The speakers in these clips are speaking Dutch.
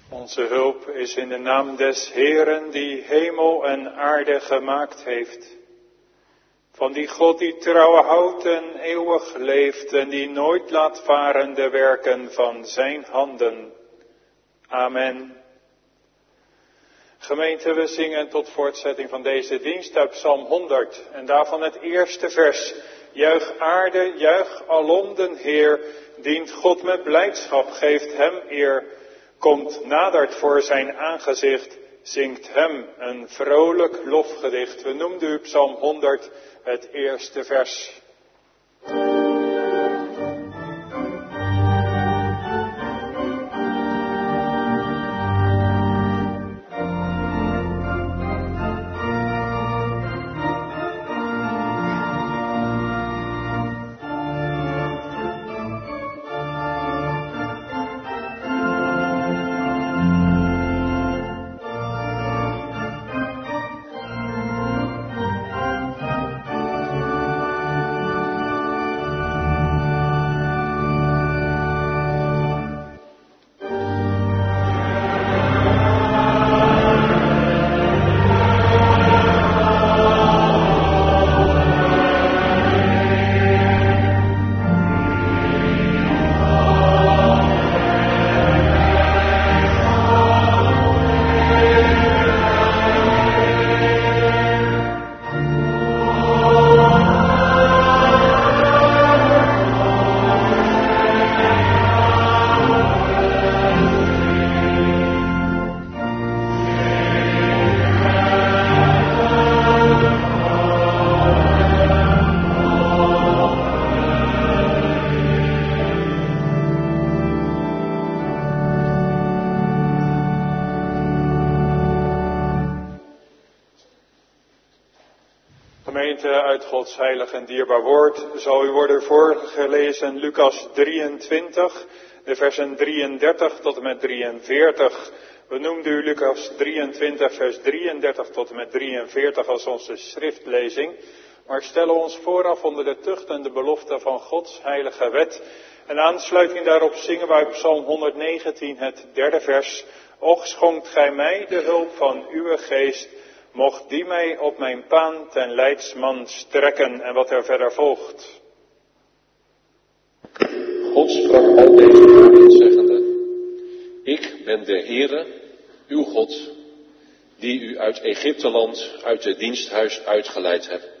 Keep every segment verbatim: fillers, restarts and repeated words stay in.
Onze hulp is in de naam des Heeren die hemel en aarde gemaakt heeft. Van die God die trouw houdt en eeuwig leeft en die nooit laat varen de werken van zijn handen. Amen. Gemeente, we zingen tot voortzetting van deze dienst uit Psalm honderd en daarvan het eerste vers. Juich aarde, juich alom den Heer, dient God met blijdschap, geeft hem eer. Komt nadert voor zijn aangezicht, zingt hem een vrolijk lofgedicht. We noemden u Psalm honderd het eerste vers. Uit Gods heilig en dierbaar woord zal u worden voorgelezen Lucas drieëntwintig, de versen drieëndertig tot en met drieënveertig. We noemden u Lucas drieëntwintig, vers drieëndertig tot en met drieënveertig als onze schriftlezing. Maar stellen ons vooraf onder de tucht en de belofte van Gods heilige wet. En aansluiting daarop zingen wij Psalm honderdnegentien, het derde vers. Och, schonkt gij mij de hulp van uw geest, mocht die mij op mijn paan ten leidsman strekken. En wat er verder volgt. God sprak al deze woorden zeggende: Ik ben de Heere, uw God, die u uit Egypteland, uit het diensthuis uitgeleid hebt.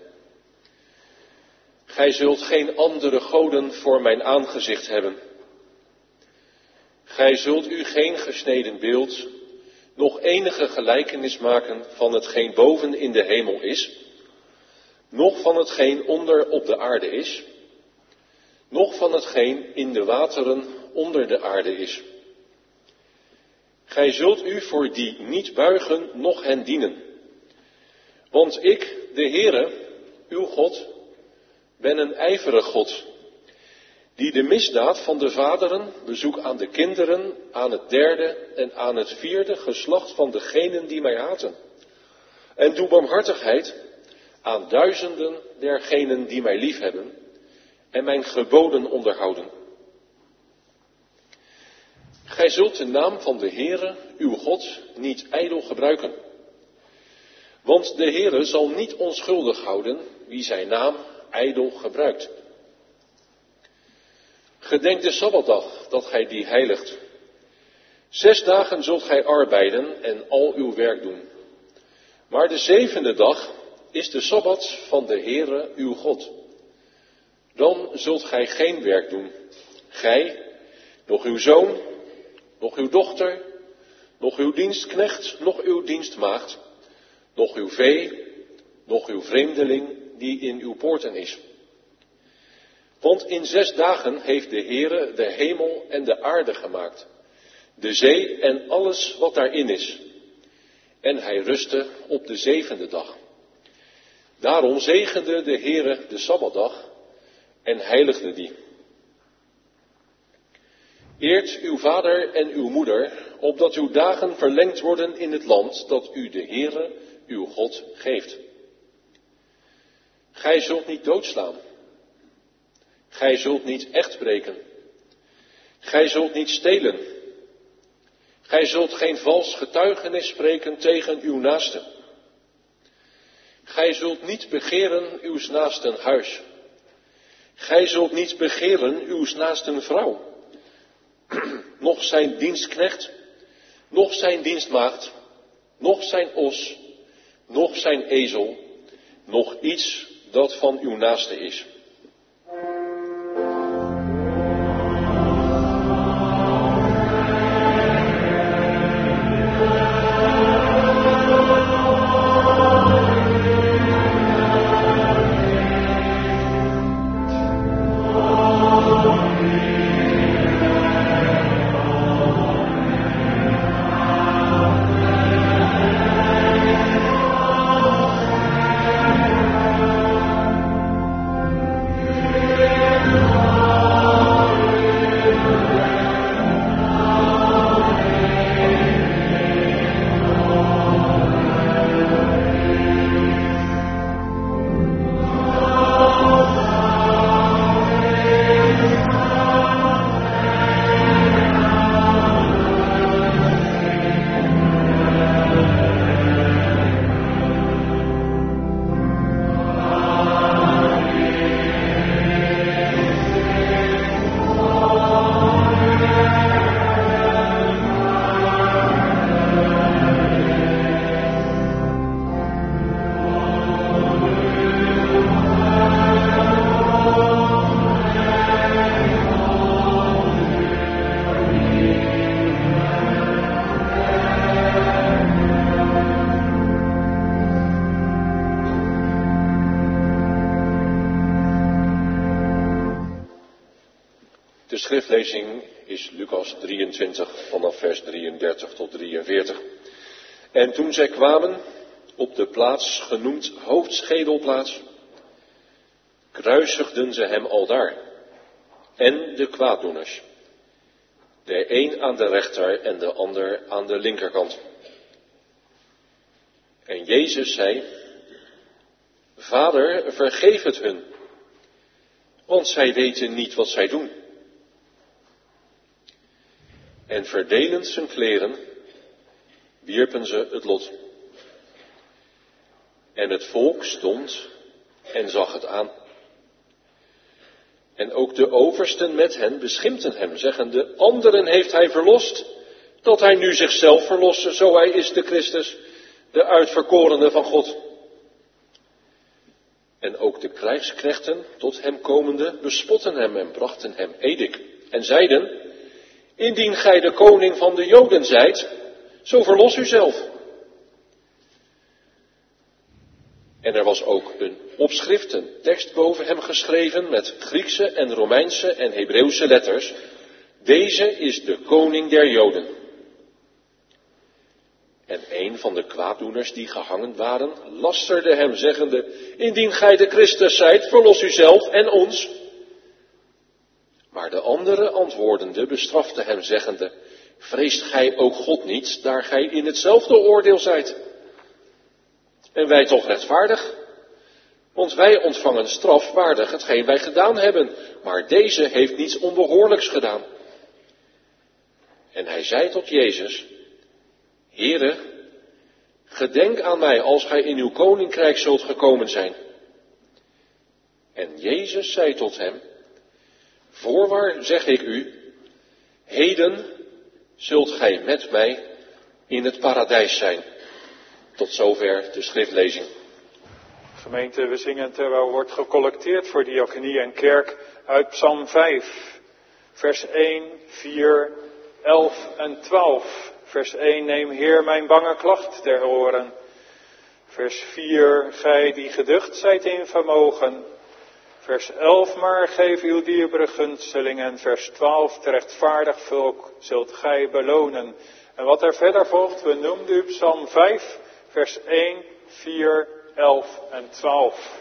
Gij zult geen andere goden voor mijn aangezicht hebben. Gij zult u geen gesneden beeld, nog enige gelijkenis maken van hetgeen boven in de hemel is, noch van hetgeen onder op de aarde is, noch van hetgeen in de wateren onder de aarde is. Gij zult u voor die niet buigen, noch hen dienen. Want ik, de Heere, uw God, ben een ijverig God, die de misdaad van de vaderen bezoekt aan de kinderen, aan het derde en aan het vierde geslacht van degenen die mij haten. En doe barmhartigheid aan duizenden dergenen die mij liefhebben en mijn geboden onderhouden. Gij zult de naam van de Heere, uw God, niet ijdel gebruiken. Want de Heere zal niet onschuldig houden wie zijn naam ijdel gebruikt. Gedenk de Sabbatdag, dat gij die heiligt. Zes dagen zult gij arbeiden en al uw werk doen. Maar de zevende dag is de Sabbat van de Heere uw God. Dan zult gij geen werk doen. Gij, nog uw zoon, nog uw dochter, nog uw dienstknecht, nog uw dienstmaagd, nog uw vee, nog uw vreemdeling die in uw poorten is. Want in zes dagen heeft de Heere de hemel en de aarde gemaakt, de zee en alles wat daarin is. En hij rustte op de zevende dag. Daarom zegende de Heere de Sabbatdag en heiligde die. Eert uw vader en uw moeder, opdat uw dagen verlengd worden in het land dat u de Heere, uw God, geeft. Gij zult niet doodslaan. Gij zult niet echt breken. Gij zult niet stelen. Gij zult geen vals getuigenis spreken tegen uw naaste. Gij zult niet begeren uws naasten huis. Gij zult niet begeren uws naasten vrouw, noch zijn dienstknecht, noch zijn dienstmaagd, noch zijn os, noch zijn ezel, noch iets dat van uw naaste is. De schriftlezing is Lucas drieëntwintig vanaf vers drieëndertig tot drieënveertig. En toen zij kwamen op de plaats genoemd hoofdschedelplaats, kruisigden ze hem aldaar en de kwaaddoeners, de een aan de rechter en de ander aan de linkerkant. En Jezus zei: Vader, vergeef het hun, want zij weten niet wat zij doen. En verdelend zijn kleren, wierpen ze het lot. En het volk stond en zag het aan. En ook de oversten met hen beschimpten hem, zeggende: Anderen heeft hij verlost, dat hij nu zichzelf verlosse, zo hij is de Christus, de uitverkorene van God. En ook de krijgsknechten, tot hem komende, bespotten hem en brachten hem edik. En zeiden: Indien gij de koning van de Joden zijt, zo verlos u zelf. En er was ook een opschrift, een tekst boven hem geschreven met Griekse en Romeinse en Hebreeuwse letters. Deze is de koning der Joden. En een van de kwaaddoeners die gehangen waren, lasterde hem, zeggende: Indien gij de Christus zijt, verlos u zelf en ons. Maar de andere antwoordende bestrafte hem, zeggende: Vreest gij ook God niet, daar gij in hetzelfde oordeel zijt? En wij toch rechtvaardig? Want wij ontvangen straf waardig hetgeen wij gedaan hebben, maar deze heeft niets onbehoorlijks gedaan. En hij zei tot Jezus: Heere, gedenk aan mij als gij in uw koninkrijk zult gekomen zijn. En Jezus zei tot hem: Voorwaar zeg ik u, heden zult gij met mij in het paradijs zijn. Tot zover de schriftlezing. Gemeente, we zingen terwijl wordt gecollecteerd voor diaconie en kerk uit Psalm vijf, vers één, vier, elf en twaalf. Vers één, neem Heer mijn bange klacht ter oren. Vers vier, gij die geducht zijt in vermogen. Vers elf, maar geef uw dierbare gunsteling. En vers twaalf, te rechtvaardig volk zult gij belonen. En wat er verder volgt, we noemden u Psalm vijf, vers één, vier, elf en twaalf.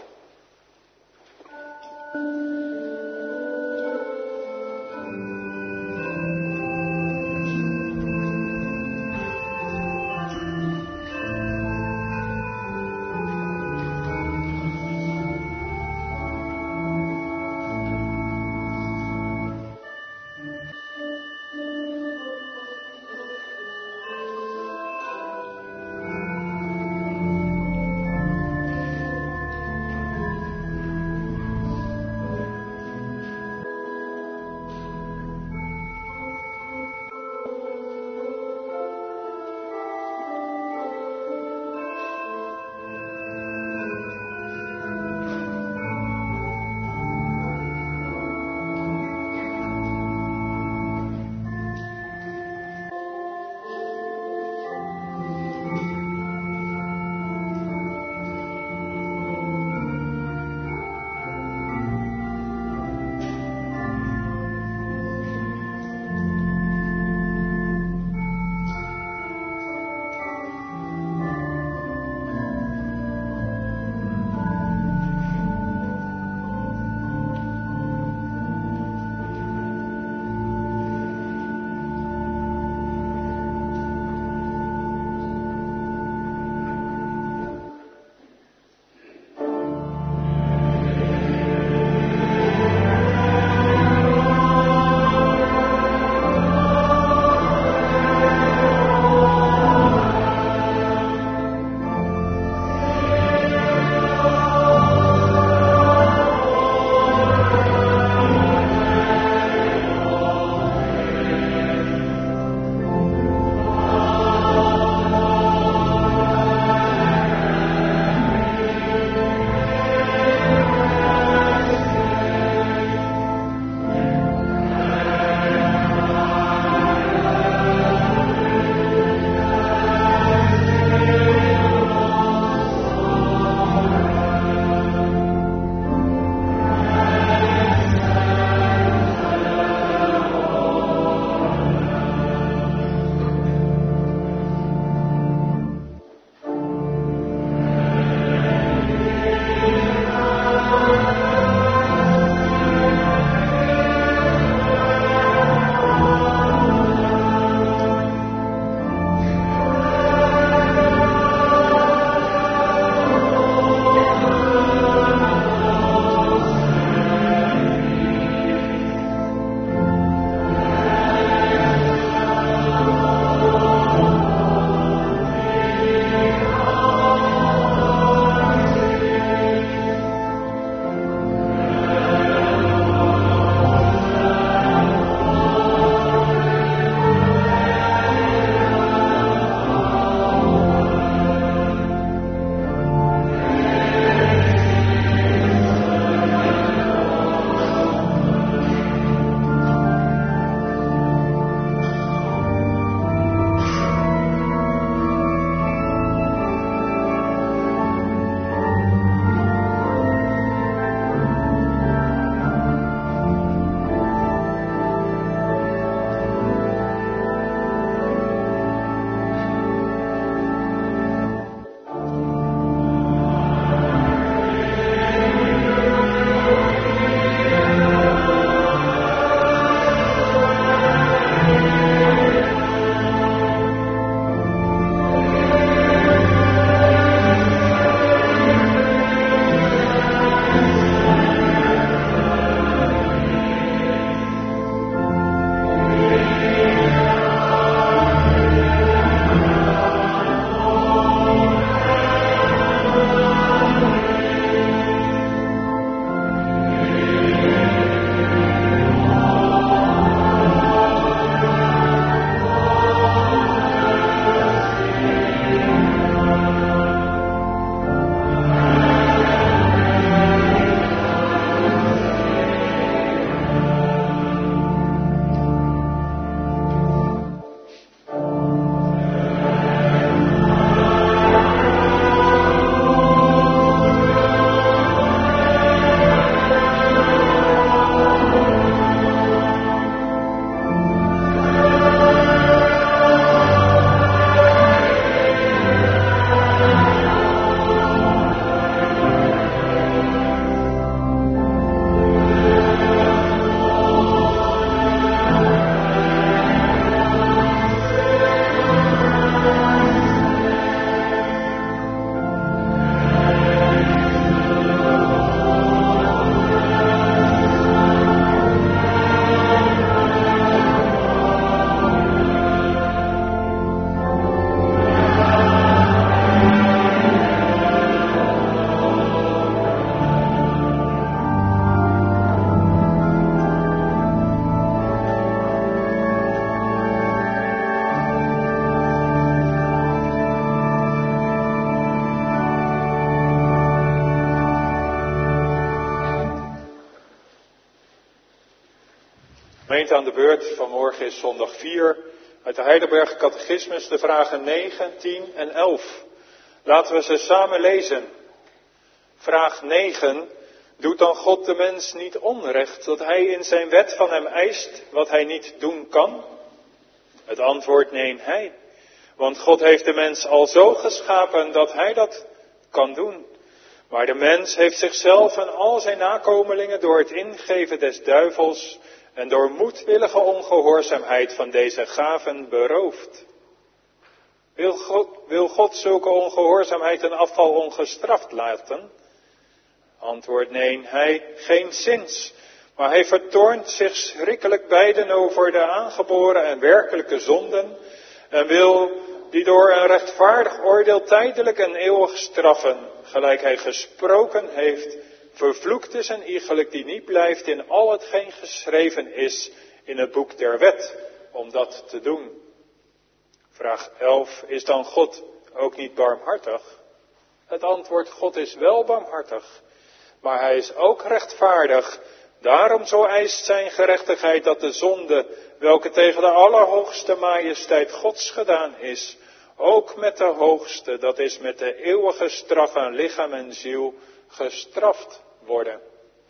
Gemeente, aan de beurt. Vanmorgen is zondag vier. Uit de Heidelberger Catechismus de vragen negen, tien en elf. Laten we ze samen lezen. Vraag negen. Doet dan God de mens niet onrecht dat hij in zijn wet van hem eist wat hij niet doen kan? Het antwoord: nee, hij. Want God heeft de mens al zo geschapen dat hij dat kan doen. Maar de mens heeft zichzelf en al zijn nakomelingen door het ingeven des duivels en door moedwillige ongehoorzaamheid van deze gaven beroofd. Wil God, wil God zulke ongehoorzaamheid en afval ongestraft laten? Antwoord: nee, hij geenszins. Maar hij vertoornt zich schrikkelijk beiden over de aangeboren en werkelijke zonden en wil die door een rechtvaardig oordeel tijdelijk en eeuwig straffen, gelijk hij gesproken heeft, vervloekt is en iegelijk die niet blijft in al hetgeen geschreven is in het boek der wet, om dat te doen. Vraag elf. Is dan God ook niet barmhartig? Het antwoord: God is wel barmhartig, maar hij is ook rechtvaardig. Daarom zo eist zijn gerechtigheid dat de zonde, welke tegen de allerhoogste majesteit Gods gedaan is, ook met de hoogste, dat is met de eeuwige straf aan lichaam en ziel, gestraft worden.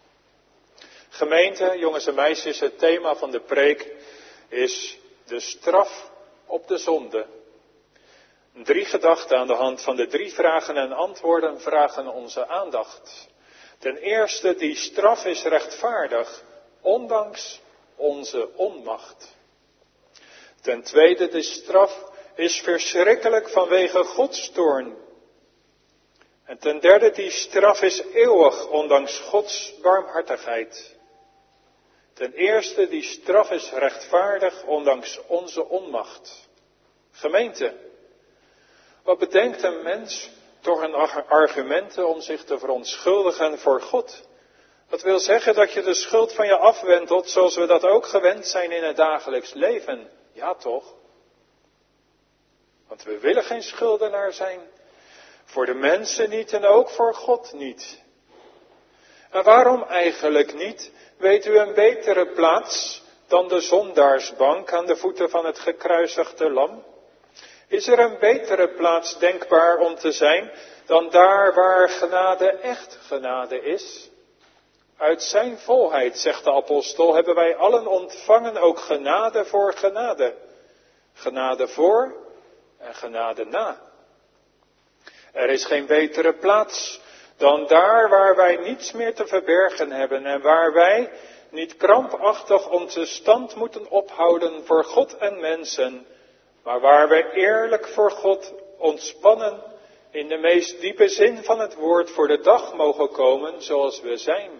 Gemeente, jongens en meisjes, het thema van de preek is de straf op de zonde. Drie gedachten aan de hand van de drie vragen en antwoorden vragen onze aandacht. Ten eerste, die straf is rechtvaardig, ondanks onze onmacht. Ten tweede, de straf is verschrikkelijk vanwege Gods toorn. En ten derde, die straf is eeuwig, ondanks Gods barmhartigheid. Ten eerste, die straf is rechtvaardig, ondanks onze onmacht. Gemeente, wat bedenkt een mens toch een argumenten om zich te verontschuldigen voor God? Dat wil zeggen dat je de schuld van je afwentelt zoals we dat ook gewend zijn in het dagelijks leven. Ja toch? Want we willen geen schuldenaar zijn. Voor de mensen niet en ook voor God niet. En waarom eigenlijk niet? Weet u een betere plaats dan de zondaarsbank aan de voeten van het gekruisigde lam? Is er een betere plaats denkbaar om te zijn dan daar waar genade echt genade is? Uit zijn volheid, zegt de apostel, hebben wij allen ontvangen ook genade voor genade. Genade voor en genade na. Er is geen betere plaats dan daar waar wij niets meer te verbergen hebben en waar wij niet krampachtig onze stand moeten ophouden voor God en mensen, maar waar wij eerlijk voor God ontspannen in de meest diepe zin van het woord voor de dag mogen komen zoals we zijn.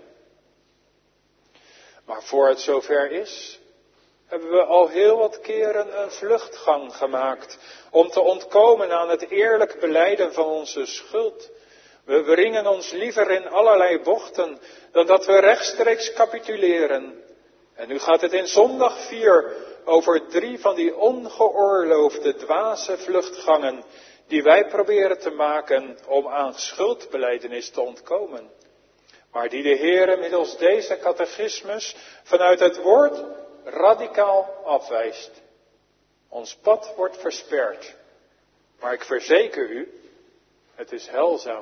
Maar voor het zover is, hebben we al heel wat keren een vluchtgang gemaakt om te ontkomen aan het eerlijk belijden van onze schuld. We wringen ons liever in allerlei bochten dan dat we rechtstreeks capituleren. En nu gaat het in zondag vier over drie van die ongeoorloofde dwaze vluchtgangen die wij proberen te maken om aan schuldbelijdenis te ontkomen. Maar die de Heere middels deze catechismus vanuit het woord radicaal afwijst. Ons pad wordt versperd. Maar ik verzeker u, het is heilzaam.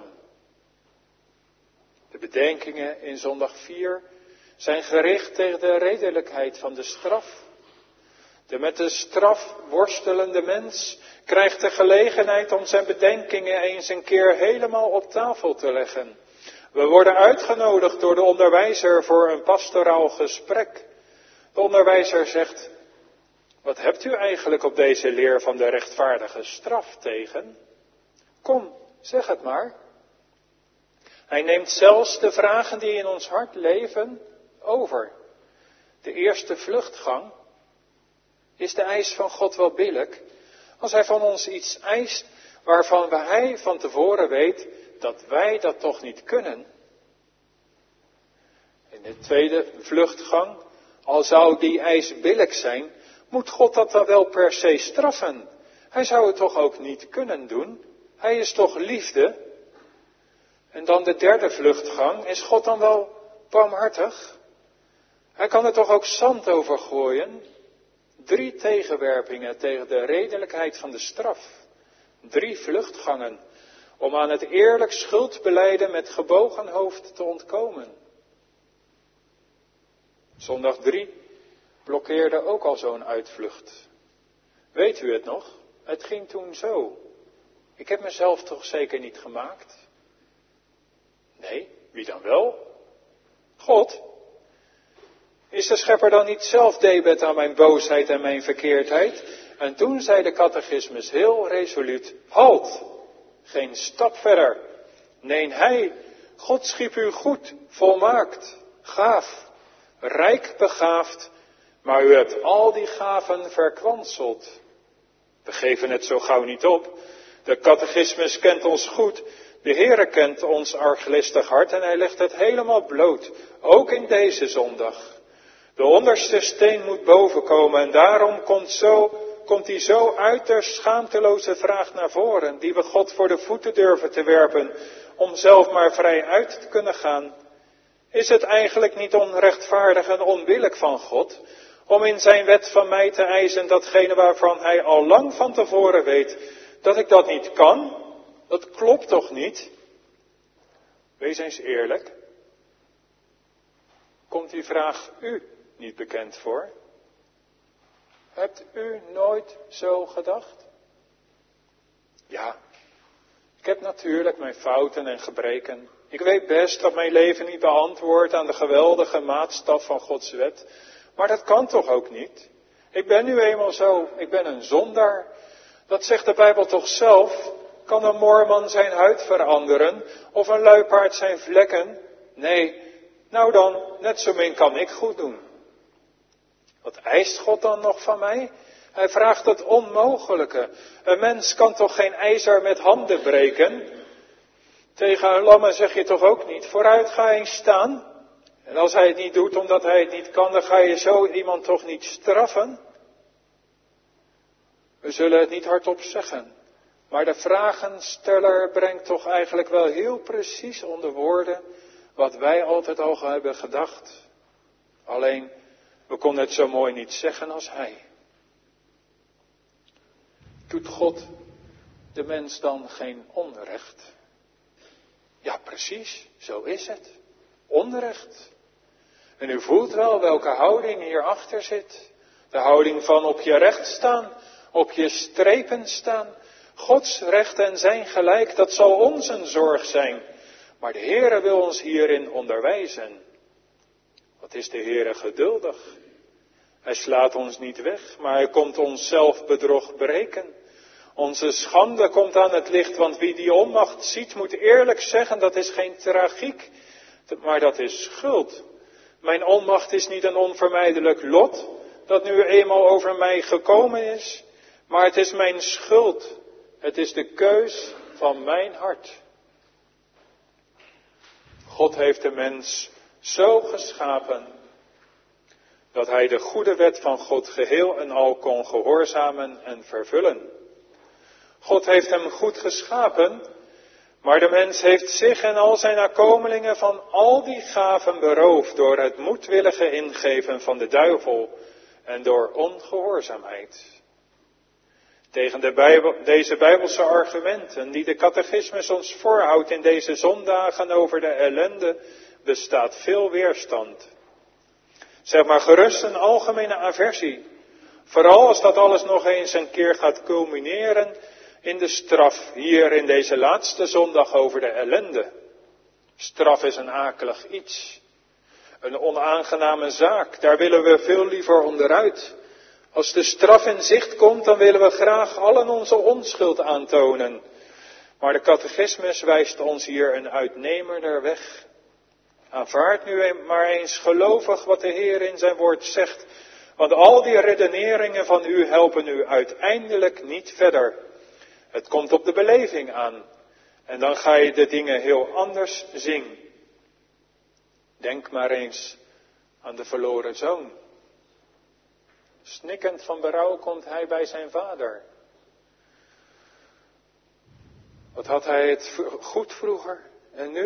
De bedenkingen in zondag vier zijn gericht tegen de redelijkheid van de straf. De met de straf worstelende mens krijgt de gelegenheid om zijn bedenkingen eens een keer helemaal op tafel te leggen. We worden uitgenodigd door de onderwijzer voor een pastoraal gesprek. De onderwijzer zegt: wat hebt u eigenlijk op deze leer van de rechtvaardige straf tegen? Kom, zeg het maar. Hij neemt zelfs de vragen die in ons hart leven over. De eerste vluchtgang. Is de eis van God wel billijk? Als hij van ons iets eist waarvan hij van tevoren weet dat wij dat toch niet kunnen. In de tweede vluchtgang, al zou die eis billijk zijn, moet God dat dan wel per se straffen. Hij zou het toch ook niet kunnen doen? Hij is toch liefde? En dan de derde vluchtgang, is God dan wel barmhartig? Hij kan er toch ook zand over gooien? Drie tegenwerpingen tegen de redelijkheid van de straf. Drie vluchtgangen om aan het eerlijk schuldbelijden met gebogen hoofd te ontkomen. Zondag drie blokkeerde ook al zo'n uitvlucht. Weet u het nog? Het ging toen zo. Ik heb mezelf toch zeker niet gemaakt? Nee, wie dan wel? God. Is de schepper dan niet zelf debet aan mijn boosheid en mijn verkeerdheid? En toen zei de catechismus heel resoluut, halt, geen stap verder. Nee, hij, God schiep u goed, volmaakt, gaaf, rijk begaafd, maar u hebt al die gaven verkwanseld. We geven het zo gauw niet op. De catechismus kent ons goed. De Heere kent ons arglistig hart en hij legt het helemaal bloot, ook in deze zondag. De onderste steen moet bovenkomen en daarom komt, zo, komt die zo uiterst schaamteloze vraag naar voren, die we God voor de voeten durven te werpen, om zelf maar vrij uit te kunnen gaan. Is het eigenlijk niet onrechtvaardig en onbillijk van God, om in zijn wet van mij te eisen datgene waarvan hij al lang van tevoren weet, dat ik dat niet kan? Dat klopt toch niet? Wees eens eerlijk. Komt die vraag u niet bekend voor? Hebt u nooit zo gedacht? Ja, ik heb natuurlijk mijn fouten en gebreken. Ik weet best dat mijn leven niet beantwoordt aan de geweldige maatstaf van Gods wet. Maar dat kan toch ook niet? Ik ben nu eenmaal zo, ik ben een zondaar. Dat zegt de Bijbel toch zelf? Kan een moorman zijn huid veranderen? Of een luipaard zijn vlekken? Nee, nou dan, net zo min kan ik goed doen. Wat eist God dan nog van mij? Hij vraagt het onmogelijke. Een mens kan toch geen ijzer met handen breken? Tegen een lamme zeg je toch ook niet, vooruit ga eens staan. En als hij het niet doet omdat hij het niet kan, dan ga je zo iemand toch niet straffen? We zullen het niet hardop zeggen. Maar de vragensteller brengt toch eigenlijk wel heel precies onder woorden wat wij altijd al hebben gedacht. Alleen, we konden het zo mooi niet zeggen als hij. Doet God de mens dan geen onrecht? Ja, precies, zo is het. Onrecht. En u voelt wel welke houding hierachter zit. De houding van op je recht staan, op je strepen staan. Gods recht en zijn gelijk, dat zal ons een zorg zijn. Maar de Heere wil ons hierin onderwijzen. Wat is de Heere geduldig? Hij slaat ons niet weg, maar hij komt ons zelfbedrog breken. Onze schande komt aan het licht, want wie die onmacht ziet moet eerlijk zeggen, dat is geen tragiek, maar dat is schuld. Mijn onmacht is niet een onvermijdelijk lot, dat nu eenmaal over mij gekomen is, maar het is mijn schuld. Het is de keus van mijn hart. God heeft de mens zo geschapen, dat hij de goede wet van God geheel en al kon gehoorzamen en vervullen. God heeft hem goed geschapen, maar de mens heeft zich en al zijn nakomelingen van al die gaven beroofd door het moedwillige ingeven van de duivel en door ongehoorzaamheid. Tegen de Bijbel, deze Bijbelse argumenten die de catechismus ons voorhoudt in deze zondagen over de ellende, bestaat veel weerstand. Zeg maar gerust een algemene aversie. Vooral als dat alles nog eens een keer gaat culmineren in de straf, hier in deze laatste zondag over de ellende. Straf is een akelig iets. Een onaangename zaak, daar willen we veel liever onderuit. Als de straf in zicht komt, dan willen we graag allen onze onschuld aantonen. Maar de catechismus wijst ons hier een uitnemender weg. Aanvaard nu maar eens gelovig wat de Heer in zijn woord zegt. Want al die redeneringen van u helpen u uiteindelijk niet verder. Het komt op de beleving aan. En dan ga je de dingen heel anders zien. Denk maar eens aan de verloren zoon. Snikkend van berouw komt hij bij zijn vader. Wat had hij het goed vroeger? En nu?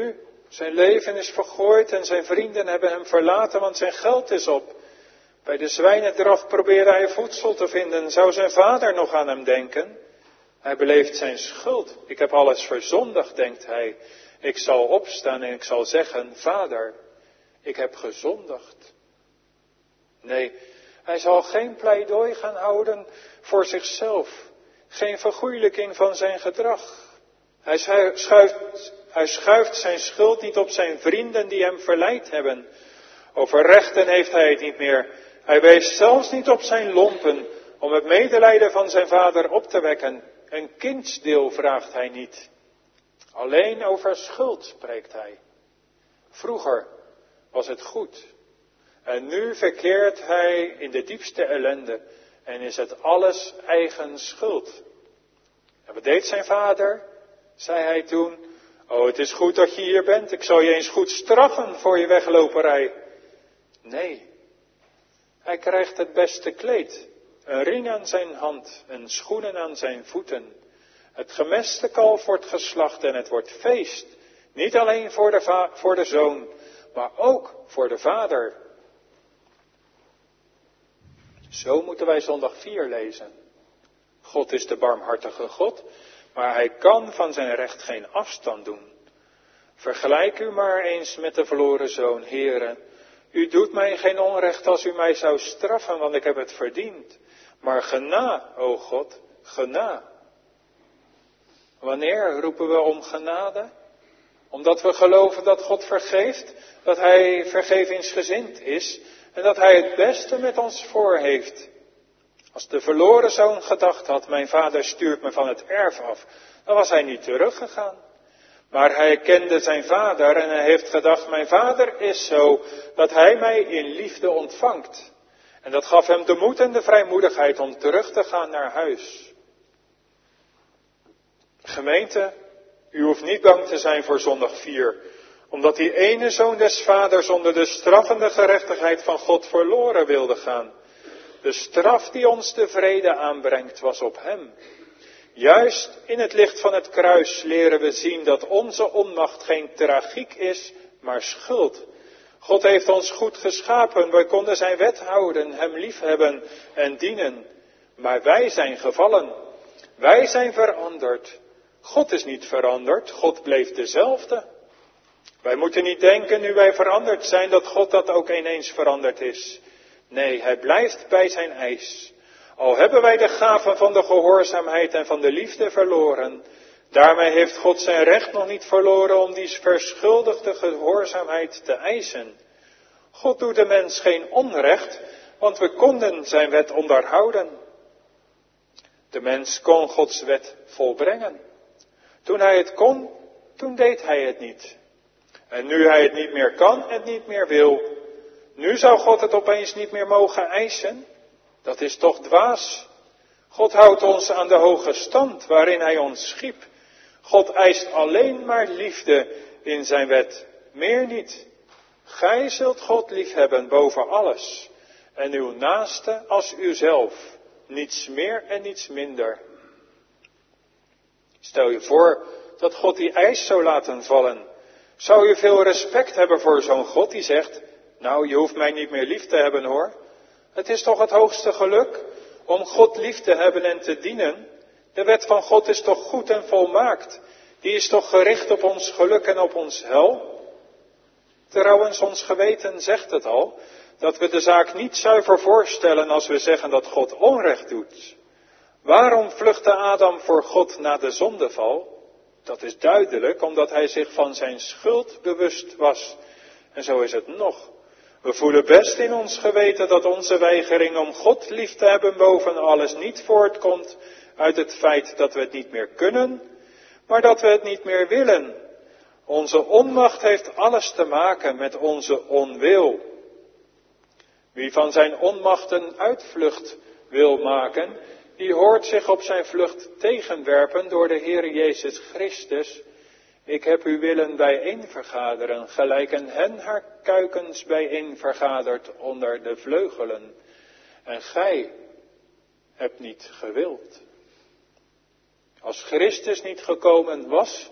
Zijn leven is vergooid en zijn vrienden hebben hem verlaten, want zijn geld is op. Bij de zwijnendraf probeerde hij voedsel te vinden. Zou zijn vader nog aan hem denken? Hij beleeft zijn schuld. Ik heb alles verzondigd, denkt hij. Ik zal opstaan en ik zal zeggen, Vader, ik heb gezondigd. Nee, hij zal geen pleidooi gaan houden voor zichzelf. Geen vergoeilijking van zijn gedrag. Hij schuift, hij schuift zijn schuld niet op zijn vrienden die hem verleid hebben. Over rechten heeft hij het niet meer. Hij wijst zelfs niet op zijn lompen om het medelijden van zijn vader op te wekken. Een kindsdeel vraagt hij niet. Alleen over schuld spreekt hij. Vroeger was het goed. En nu verkeert hij in de diepste ellende en is het alles eigen schuld. En wat deed zijn vader? Zei hij toen, oh, het is goed dat je hier bent, ik zal je eens goed straffen voor je wegloperij. Nee, hij krijgt het beste kleed, een ring aan zijn hand en schoenen aan zijn voeten. Het gemeste kalf wordt geslacht en het wordt feest, niet alleen voor de, va- voor de zoon, maar ook voor de vader. Zo moeten wij zondag vier lezen. God is de barmhartige God, maar hij kan van zijn recht geen afstand doen. Vergelijk u maar eens met de verloren zoon, Heere. U doet mij geen onrecht als u mij zou straffen, want ik heb het verdiend. Maar gena, o God, gena. Wanneer roepen we om genade? Omdat we geloven dat God vergeeft, dat hij vergevingsgezind is en dat hij het beste met ons voor heeft. Als de verloren zoon gedacht had, mijn vader stuurt me van het erf af, dan was hij niet teruggegaan. Maar hij kende zijn vader en hij heeft gedacht, mijn vader is zo dat hij mij in liefde ontvangt. En dat gaf hem de moed en de vrijmoedigheid om terug te gaan naar huis. Gemeente, u hoeft niet bang te zijn voor zondag vier, omdat die ene zoon des vaders onder de straffende gerechtigheid van God verloren wilde gaan. De straf die ons de vrede aanbrengt was op hem. Juist in het licht van het kruis leren we zien dat onze onmacht geen tragiek is, maar schuld. God heeft ons goed geschapen, wij konden zijn wet houden, hem liefhebben en dienen. Maar wij zijn gevallen, wij zijn veranderd. God is niet veranderd, God bleef dezelfde. Wij moeten niet denken nu wij veranderd zijn dat God dat ook ineens veranderd is. Nee, hij blijft bij zijn eis. Al hebben wij de gaven van de gehoorzaamheid en van de liefde verloren, daarmee heeft God zijn recht nog niet verloren om die verschuldigde gehoorzaamheid te eisen. God doet de mens geen onrecht, want we konden zijn wet onderhouden. De mens kon Gods wet volbrengen. Toen hij het kon, toen deed hij het niet. En nu hij het niet meer kan en niet meer wil, nu zou God het opeens niet meer mogen eisen? Dat is toch dwaas? God houdt ons aan de hoge stand waarin hij ons schiep. God eist alleen maar liefde in zijn wet, meer niet. Gij zult God liefhebben boven alles en uw naaste als uzelf, niets meer en niets minder. Stel je voor dat God die eis zou laten vallen. Zou je veel respect hebben voor zo'n God die zegt, nou je hoeft mij niet meer lief te hebben hoor. Het is toch het hoogste geluk om God lief te hebben en te dienen. De wet van God is toch goed en volmaakt. Die is toch gericht op ons geluk en op ons hel. Trouwens, ons geweten zegt het al, dat we de zaak niet zuiver voorstellen als we zeggen dat God onrecht doet. Waarom vluchtte Adam voor God na de zondeval? Dat is duidelijk, omdat hij zich van zijn schuld bewust was. En zo is het nog. We voelen best in ons geweten dat onze weigering om God lief te hebben boven alles niet voortkomt uit het feit dat we het niet meer kunnen, maar dat we het niet meer willen. Onze onmacht heeft alles te maken met onze onwil. Wie van zijn onmacht een uitvlucht wil maken, die hoort zich op zijn vlucht tegenwerpen door de Heer Jezus Christus. Ik heb u willen bijeenvergaderen, gelijk een hen haar kuikens bijeenvergaderd onder de vleugelen. En gij hebt niet gewild. Als Christus niet gekomen was,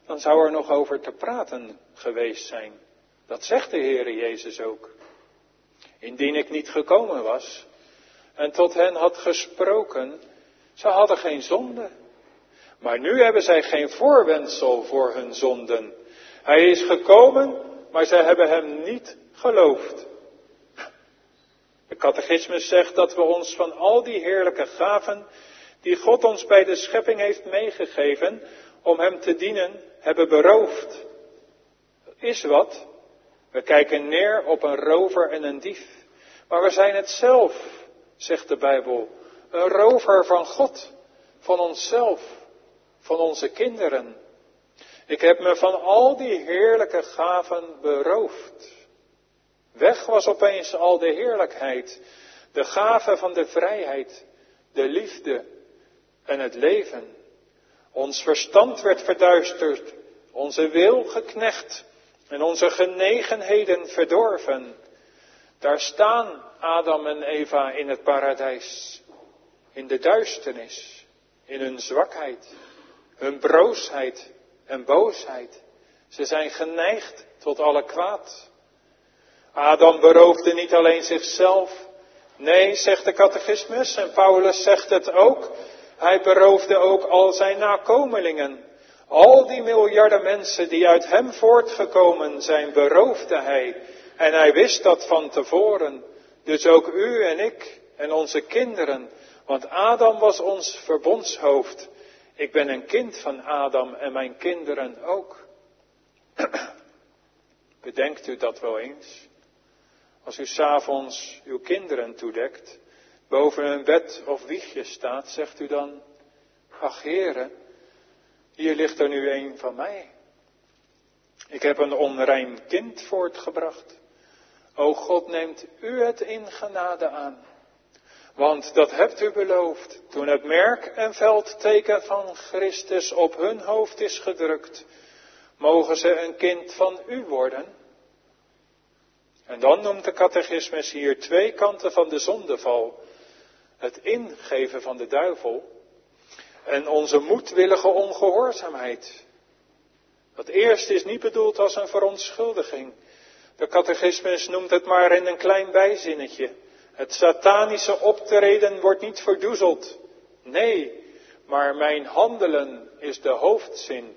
dan zou er nog over te praten geweest zijn. Dat zegt de Heere Jezus ook. Indien ik niet gekomen was en tot hen had gesproken, ze hadden geen zonde. Maar nu hebben zij geen voorwendsel voor hun zonden. Hij is gekomen, maar zij hebben hem niet geloofd. De catechismus zegt dat we ons van al die heerlijke gaven die God ons bij de schepping heeft meegegeven om hem te dienen, hebben beroofd. Dat is wat. We kijken neer op een rover en een dief. Maar we zijn het zelf, zegt de Bijbel. Een rover van God, van onszelf, van onze kinderen. Ik heb me van al die heerlijke gaven beroofd. Weg was opeens al de heerlijkheid, de gave van de vrijheid, de liefde en het leven. Ons verstand werd verduisterd, onze wil geknecht en onze genegenheden verdorven. Daar staan Adam en Eva in het paradijs, in de duisternis, in hun zwakheid, hun broosheid en boosheid. Ze zijn geneigd tot alle kwaad. Adam beroofde niet alleen zichzelf. Nee, zegt de catechismus, en Paulus zegt het ook. Hij beroofde ook al zijn nakomelingen. Al die miljarden mensen die uit hem voortgekomen zijn, beroofde hij. En hij wist dat van tevoren. Dus ook u en ik en onze kinderen. Want Adam was ons verbondshoofd. Ik ben een kind van Adam en mijn kinderen ook. Bedenkt u dat wel eens? Als u 's avonds uw kinderen toedekt, boven een bed of wiegje staat, zegt u dan: ach Heere, hier ligt er nu een van mij. Ik heb een onrein kind voortgebracht. O God, neemt u het in genade aan. Want dat hebt u beloofd, toen het merk en veldteken van Christus op hun hoofd is gedrukt, mogen ze een kind van u worden. En dan noemt de catechismus hier twee kanten van de zondeval. Het ingeven van de duivel en onze moedwillige ongehoorzaamheid. Dat eerste is niet bedoeld als een verontschuldiging. De catechismus noemt het maar in een klein bijzinnetje. Het satanische optreden wordt niet verdoezeld. Nee, maar mijn handelen is de hoofdzin.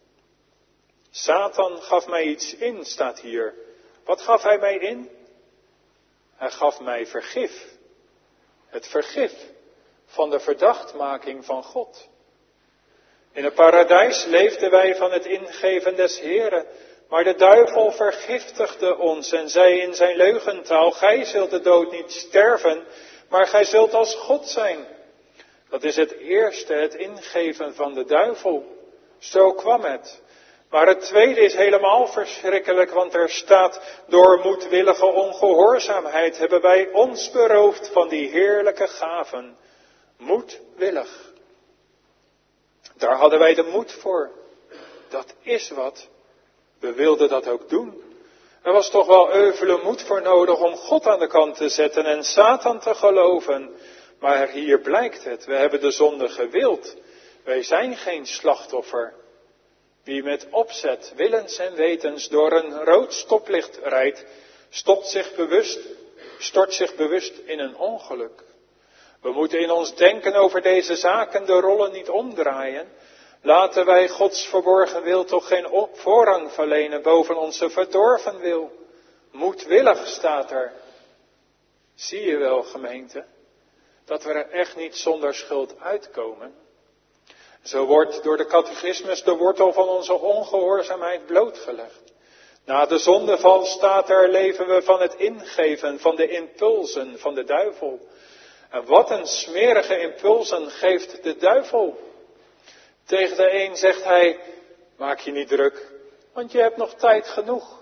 Satan gaf mij iets in, staat hier. Wat gaf hij mij in? Hij gaf mij vergif. Het vergif van de verdachtmaking van God. In het paradijs leefden wij van het ingeven des Heren. Maar de duivel vergiftigde ons en zei in zijn leugentaal: gij zult de dood niet sterven, maar gij zult als God zijn. Dat is het eerste, het ingeven van de duivel. Zo kwam het. Maar het tweede is helemaal verschrikkelijk, want er staat: door moedwillige ongehoorzaamheid hebben wij ons beroofd van die heerlijke gaven. Moedwillig. Daar hadden wij de moed voor. Dat is wat. We wilden dat ook doen. Er was toch wel euvele moed voor nodig om God aan de kant te zetten en Satan te geloven. Maar hier blijkt het, we hebben de zonde gewild. Wij zijn geen slachtoffer. Wie met opzet, willens en wetens door een rood stoplicht rijdt, stopt zich bewust, stort zich bewust in een ongeluk. We moeten in ons denken over deze zaken de rollen niet omdraaien. Laten wij Gods verborgen wil toch geen voorrang verlenen boven onze verdorven wil. Moedwillig staat er. Zie je wel, gemeente, dat we er echt niet zonder schuld uitkomen. Zo wordt door de catechismus de wortel van onze ongehoorzaamheid blootgelegd. Na de zondeval staat er: leven we van het ingeven van de impulsen van de duivel. En wat een smerige impulsen geeft de duivel. Tegen de een zegt hij: maak je niet druk, want je hebt nog tijd genoeg.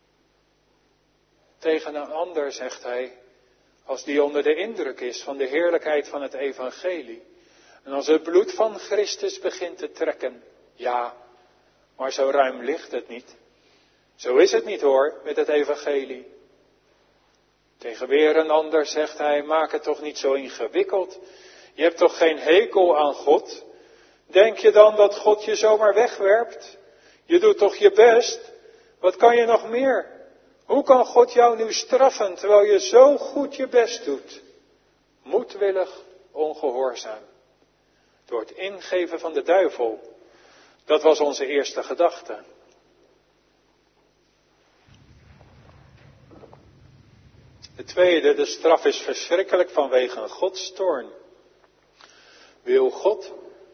Tegen een ander zegt hij, als die onder de indruk is van de heerlijkheid van het evangelie, en als het bloed van Christus begint te trekken: ja, maar zo ruim ligt het niet. Zo is het niet hoor, met het evangelie. Tegen weer een ander zegt hij: maak het toch niet zo ingewikkeld. Je hebt toch geen hekel aan God? Denk je dan dat God je zomaar wegwerpt? Je doet toch je best? Wat kan je nog meer? Hoe kan God jou nu straffen terwijl je zo goed je best doet? Moedwillig ongehoorzaam. Door het ingeven van de duivel. Dat was onze eerste gedachte. De tweede, de straf is verschrikkelijk vanwege Gods toorn. Wil God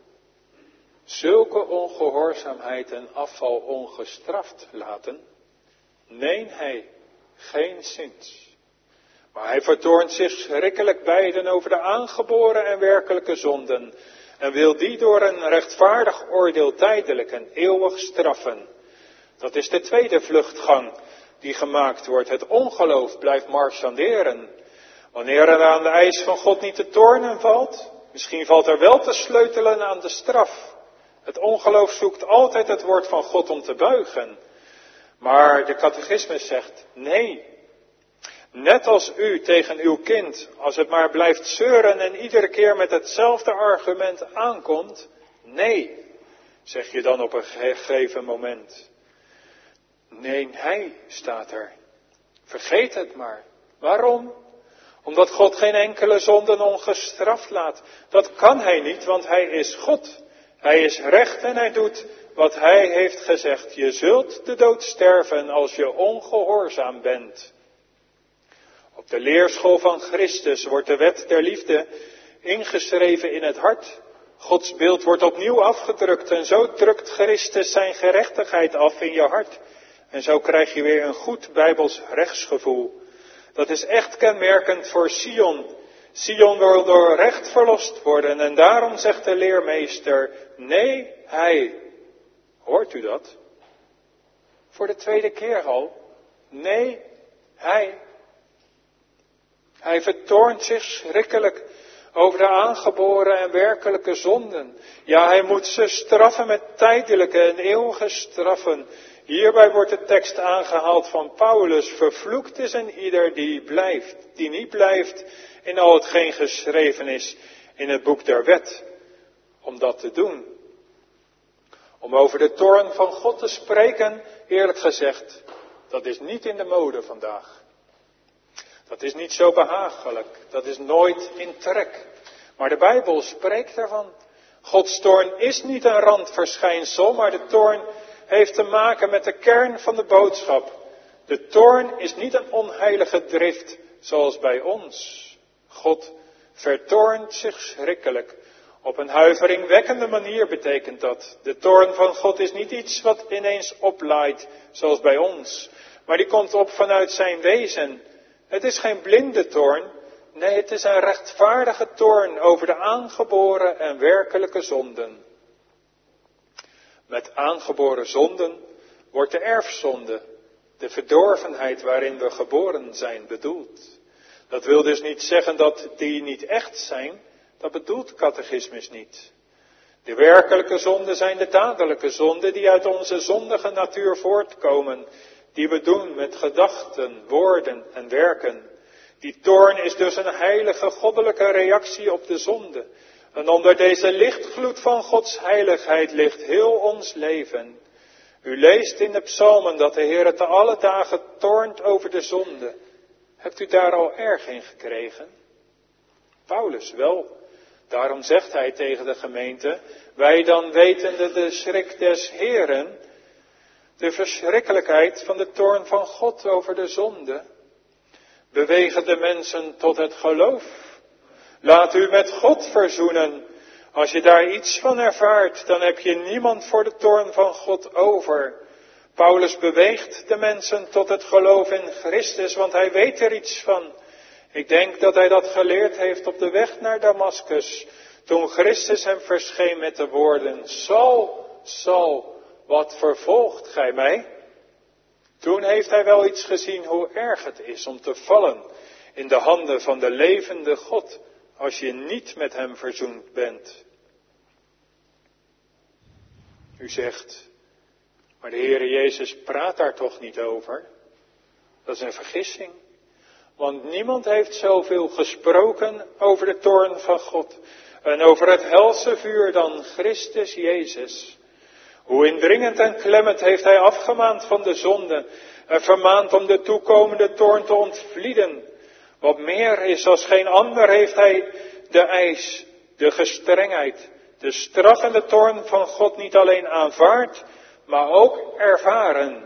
zulke ongehoorzaamheid en afval ongestraft laten? Nee, hij, geen zins. Maar hij vertoornt zich schrikkelijk beiden over de aangeboren en werkelijke zonden en wil die door een rechtvaardig oordeel tijdelijk en eeuwig straffen. Dat is de tweede vluchtgang die gemaakt wordt. Het ongeloof blijft marchanderen. Wanneer er aan de eis van God niet te tornen valt, misschien valt er wel te sleutelen aan de straf. Het ongeloof zoekt altijd het woord van God om te buigen. Maar de catechismus zegt, nee. Net als u tegen uw kind, als het maar blijft zeuren en iedere keer met hetzelfde argument aankomt, nee, zeg je dan op een gegeven moment. Nee, hij staat er. Vergeet het maar. Waarom? Omdat God geen enkele zonden ongestraft laat. Dat kan hij niet, want hij is God. Hij is recht en hij doet wat hij heeft gezegd. Je zult de dood sterven als je ongehoorzaam bent. Op de leerschool van Christus wordt de wet der liefde ingeschreven in het hart. Gods beeld wordt opnieuw afgedrukt en zo drukt Christus zijn gerechtigheid af in je hart. En zo krijg je weer een goed Bijbels rechtsgevoel. Dat is echt kenmerkend voor Sion. Sion wil door recht verlost worden en daarom zegt de leermeester, nee, hij. Hoort u dat? Voor de tweede keer al. Nee, hij. Hij vertoornt zich schrikkelijk over de aangeboren en werkelijke zonden. Ja, hij moet ze straffen met tijdelijke en eeuwige straffen. Hierbij wordt de tekst aangehaald van Paulus. Vervloekt is een ieder die blijft, die niet blijft in al hetgeen geschreven is in het boek der wet. Om dat te doen. Om over de toorn van God te spreken, eerlijk gezegd, dat is niet in de mode vandaag. Dat is niet zo behagelijk. Dat is nooit in trek. Maar de Bijbel spreekt ervan. Gods toorn is niet een randverschijnsel, maar de toorn heeft te maken met de kern van de boodschap. De toorn is niet een onheilige drift zoals bij ons. God vertoornt zich schrikkelijk. Op een huiveringwekkende manier betekent dat. De toorn van God is niet iets wat ineens oplaait zoals bij ons. Maar die komt op vanuit zijn wezen. Het is geen blinde toorn. Nee, het is een rechtvaardige toorn over de aangeboren en werkelijke zonden. Met aangeboren zonden wordt de erfzonde, de verdorvenheid waarin we geboren zijn, bedoeld. Dat wil dus niet zeggen dat die niet echt zijn. Dat bedoelt de catechismus niet. De werkelijke zonden zijn de dadelijke zonden die uit onze zondige natuur voortkomen. Die we doen met gedachten, woorden en werken. Die toorn is dus een heilige goddelijke reactie op de zonde. En onder deze lichtgloed van Gods heiligheid ligt heel ons leven. U leest in de psalmen dat de Heer te alle dagen toornt over de zonde. Hebt u daar al erg in gekregen? Paulus wel. Daarom zegt hij tegen de gemeente, wij dan wetende de schrik des Heeren, de verschrikkelijkheid van de toorn van God over de zonde, bewegen de mensen tot het geloof. Laat u met God verzoenen. Als je daar iets van ervaart, dan heb je niemand voor de toorn van God over. Paulus beweegt de mensen tot het geloof in Christus, want hij weet er iets van. Ik denk dat hij dat geleerd heeft op de weg naar Damaskus, toen Christus hem verscheen met de woorden, Saul, Saul, wat vervolgt gij mij? Toen heeft hij wel iets gezien hoe erg het is om te vallen in de handen van de levende God, als je niet met hem verzoend bent. U zegt, maar de Heere Jezus praat daar toch niet over? Dat is een vergissing. Want niemand heeft zoveel gesproken over de toorn van God en over het helse vuur dan Christus Jezus. Hoe indringend en klemmend heeft hij afgemaand van de zonde en vermaand om de toekomende toorn te ontvlieden. Wat meer is als geen ander heeft hij de eis, de gestrengheid, de straf en de toorn van God niet alleen aanvaard, maar ook ervaren.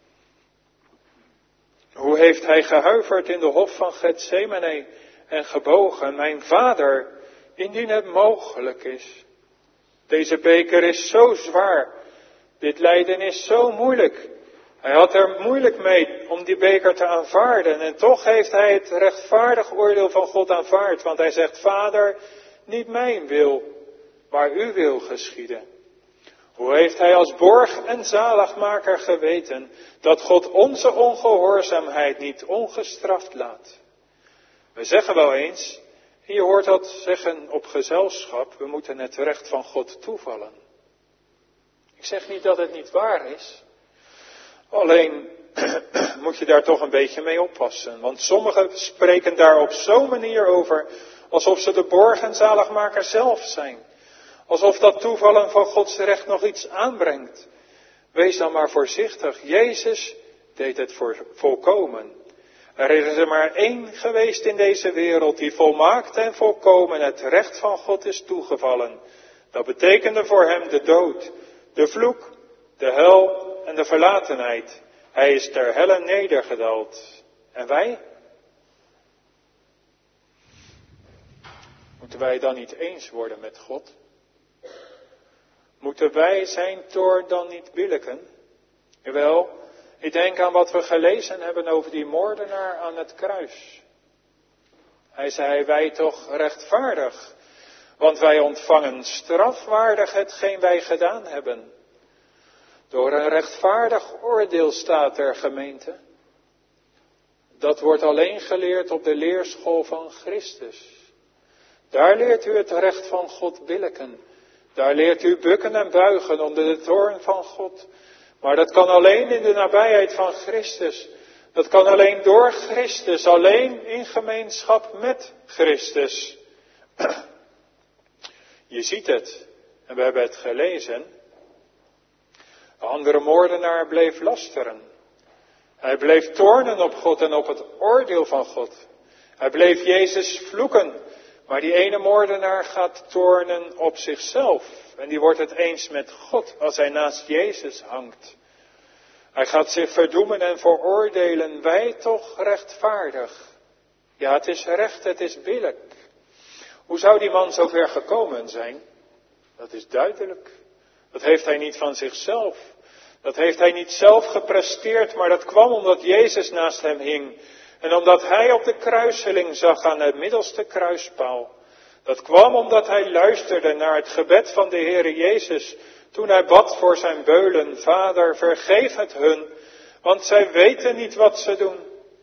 Hoe heeft hij gehuiverd in de hof van Getsemane en gebogen, mijn Vader, indien het mogelijk is. Deze beker is zo zwaar, dit lijden is zo moeilijk. Hij had er moeilijk mee om die beker te aanvaarden en toch heeft hij het rechtvaardig oordeel van God aanvaard, want hij zegt, Vader, niet mijn wil, maar uw wil geschieden. Hoe heeft hij als borg en zaligmaker geweten dat God onze ongehoorzaamheid niet ongestraft laat? We zeggen wel eens, en je hoort dat zeggen op gezelschap, we moeten het recht van God toevallen. Ik zeg niet dat het niet waar is, alleen moet je daar toch een beetje mee oppassen. Want sommigen spreken daar op zo'n manier over, alsof ze de borg en zaligmaker zelf zijn. Alsof dat toevallen van Gods recht nog iets aanbrengt. Wees dan maar voorzichtig. Jezus deed het voor volkomen. Er is er maar één geweest in deze wereld die volmaakt en volkomen het recht van God is toegevallen. Dat betekende voor hem de dood, de vloek, de hel en de verlatenheid. Hij is ter helle nedergedaald. En wij? Moeten wij dan niet eens worden met God? Moeten wij zijn toorn dan niet billijken? Jawel, ik denk aan wat we gelezen hebben over die moordenaar aan het kruis. Hij zei, wij toch rechtvaardig, want wij ontvangen strafwaardig hetgeen wij gedaan hebben. Door een rechtvaardig oordeel staat er, gemeente. Dat wordt alleen geleerd op de leerschool van Christus. Daar leert u het recht van God billijken. Daar leert u bukken en buigen onder de toorn van God. Maar dat kan alleen in de nabijheid van Christus. Dat kan alleen door Christus, alleen in gemeenschap met Christus. Je ziet het, en we hebben het gelezen. De andere moordenaar bleef lasteren. Hij bleef toornen op God en op het oordeel van God. Hij bleef Jezus vloeken. Maar die ene moordenaar gaat toornen op zichzelf. En die wordt het eens met God als hij naast Jezus hangt. Hij gaat zich verdoemen en veroordelen. Wij toch rechtvaardig. Ja, het is recht, het is billijk. Hoe zou die man zover gekomen zijn? Dat is duidelijk. Dat heeft hij niet van zichzelf. Dat heeft hij niet zelf gepresteerd, maar dat kwam omdat Jezus naast hem hing. En omdat hij op de kruiseling zag aan het middelste kruispaal. Dat kwam omdat hij luisterde naar het gebed van de Heere Jezus. Toen hij bad voor zijn beulen, Vader, vergeef het hun, want zij weten niet wat ze doen.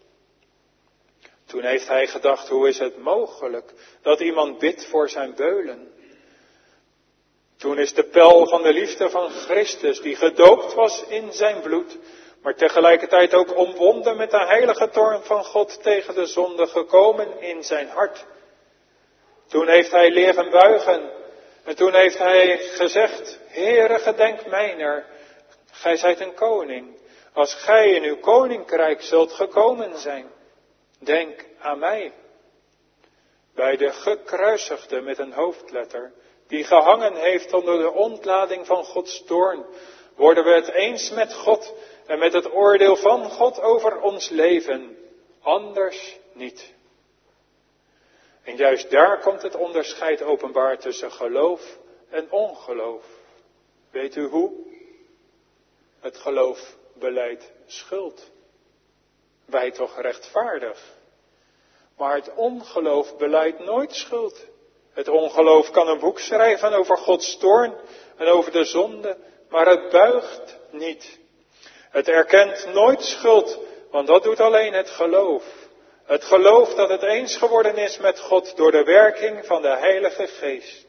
Toen heeft hij gedacht, hoe is het mogelijk dat iemand bidt voor zijn beulen? Toen is de pijl van de liefde van Christus, die gedoopt was in zijn bloed, maar tegelijkertijd ook omwonden met de heilige toorn van God tegen de zonde, gekomen in zijn hart. Toen heeft hij leren buigen en toen heeft hij gezegd, Heere, gedenk mijner, gij zijt een koning, als gij in uw koninkrijk zult gekomen zijn, denk aan mij. Bij de gekruisigde met een hoofdletter, die gehangen heeft onder de ontlading van Gods toorn, worden we het eens met God en met het oordeel van God over ons leven. Anders niet. En juist daar komt het onderscheid openbaar tussen geloof en ongeloof. Weet u hoe? Het geloof belijdt schuld. Wij toch rechtvaardig. Maar het ongeloof belijdt nooit schuld. Het ongeloof kan een boek schrijven over Gods toorn en over de zonde, maar het buigt niet. Het erkent nooit schuld, want dat doet alleen het geloof. Het geloof dat het eens geworden is met God door de werking van de Heilige Geest.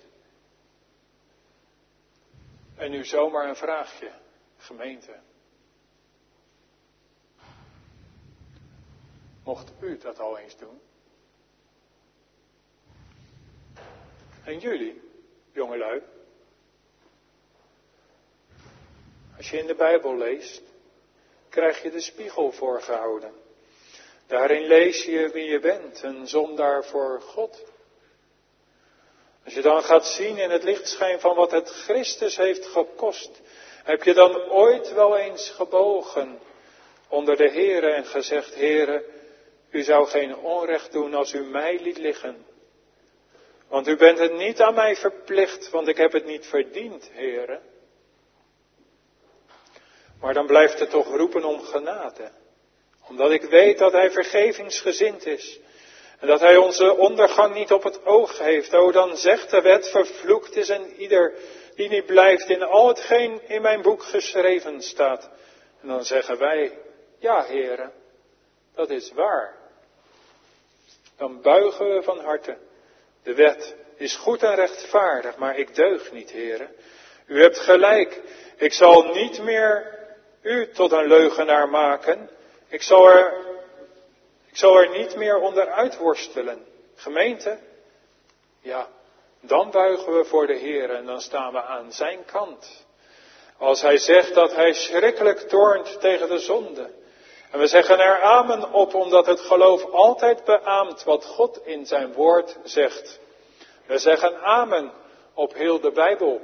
En nu zomaar een vraagje, gemeente. Mocht u dat al eens doen? En jullie, jongelui? Als je in de Bijbel leest, krijg je de spiegel voorgehouden. Daarin lees je wie je bent, een zondaar voor God. Als je dan gaat zien in het lichtschijn van wat het Christus heeft gekost, heb je dan ooit wel eens gebogen onder de Heere en gezegd, Heere, u zou geen onrecht doen als u mij liet liggen. Want u bent het niet aan mij verplicht, want ik heb het niet verdiend, Heere. Maar dan blijft het toch roepen om genade. Omdat ik weet dat hij vergevingsgezind is. En dat hij onze ondergang niet op het oog heeft. O, dan zegt de wet, vervloekt is en ieder die niet blijft in al hetgeen in mijn boek geschreven staat. En dan zeggen wij, ja, Heere, dat is waar. Dan buigen we van harte. De wet is goed en rechtvaardig, maar ik deug niet, Heere. U hebt gelijk. Ik zal niet meer u tot een leugenaar maken. Ik zal er, ik zal er niet meer onder uitworstelen. Gemeente? Ja, dan buigen we voor de Heere en dan staan we aan zijn kant. Als hij zegt dat hij schrikkelijk toornt tegen de zonde. En we zeggen er amen op, omdat het geloof altijd beaamt wat God in zijn woord zegt. We zeggen amen op heel de Bijbel.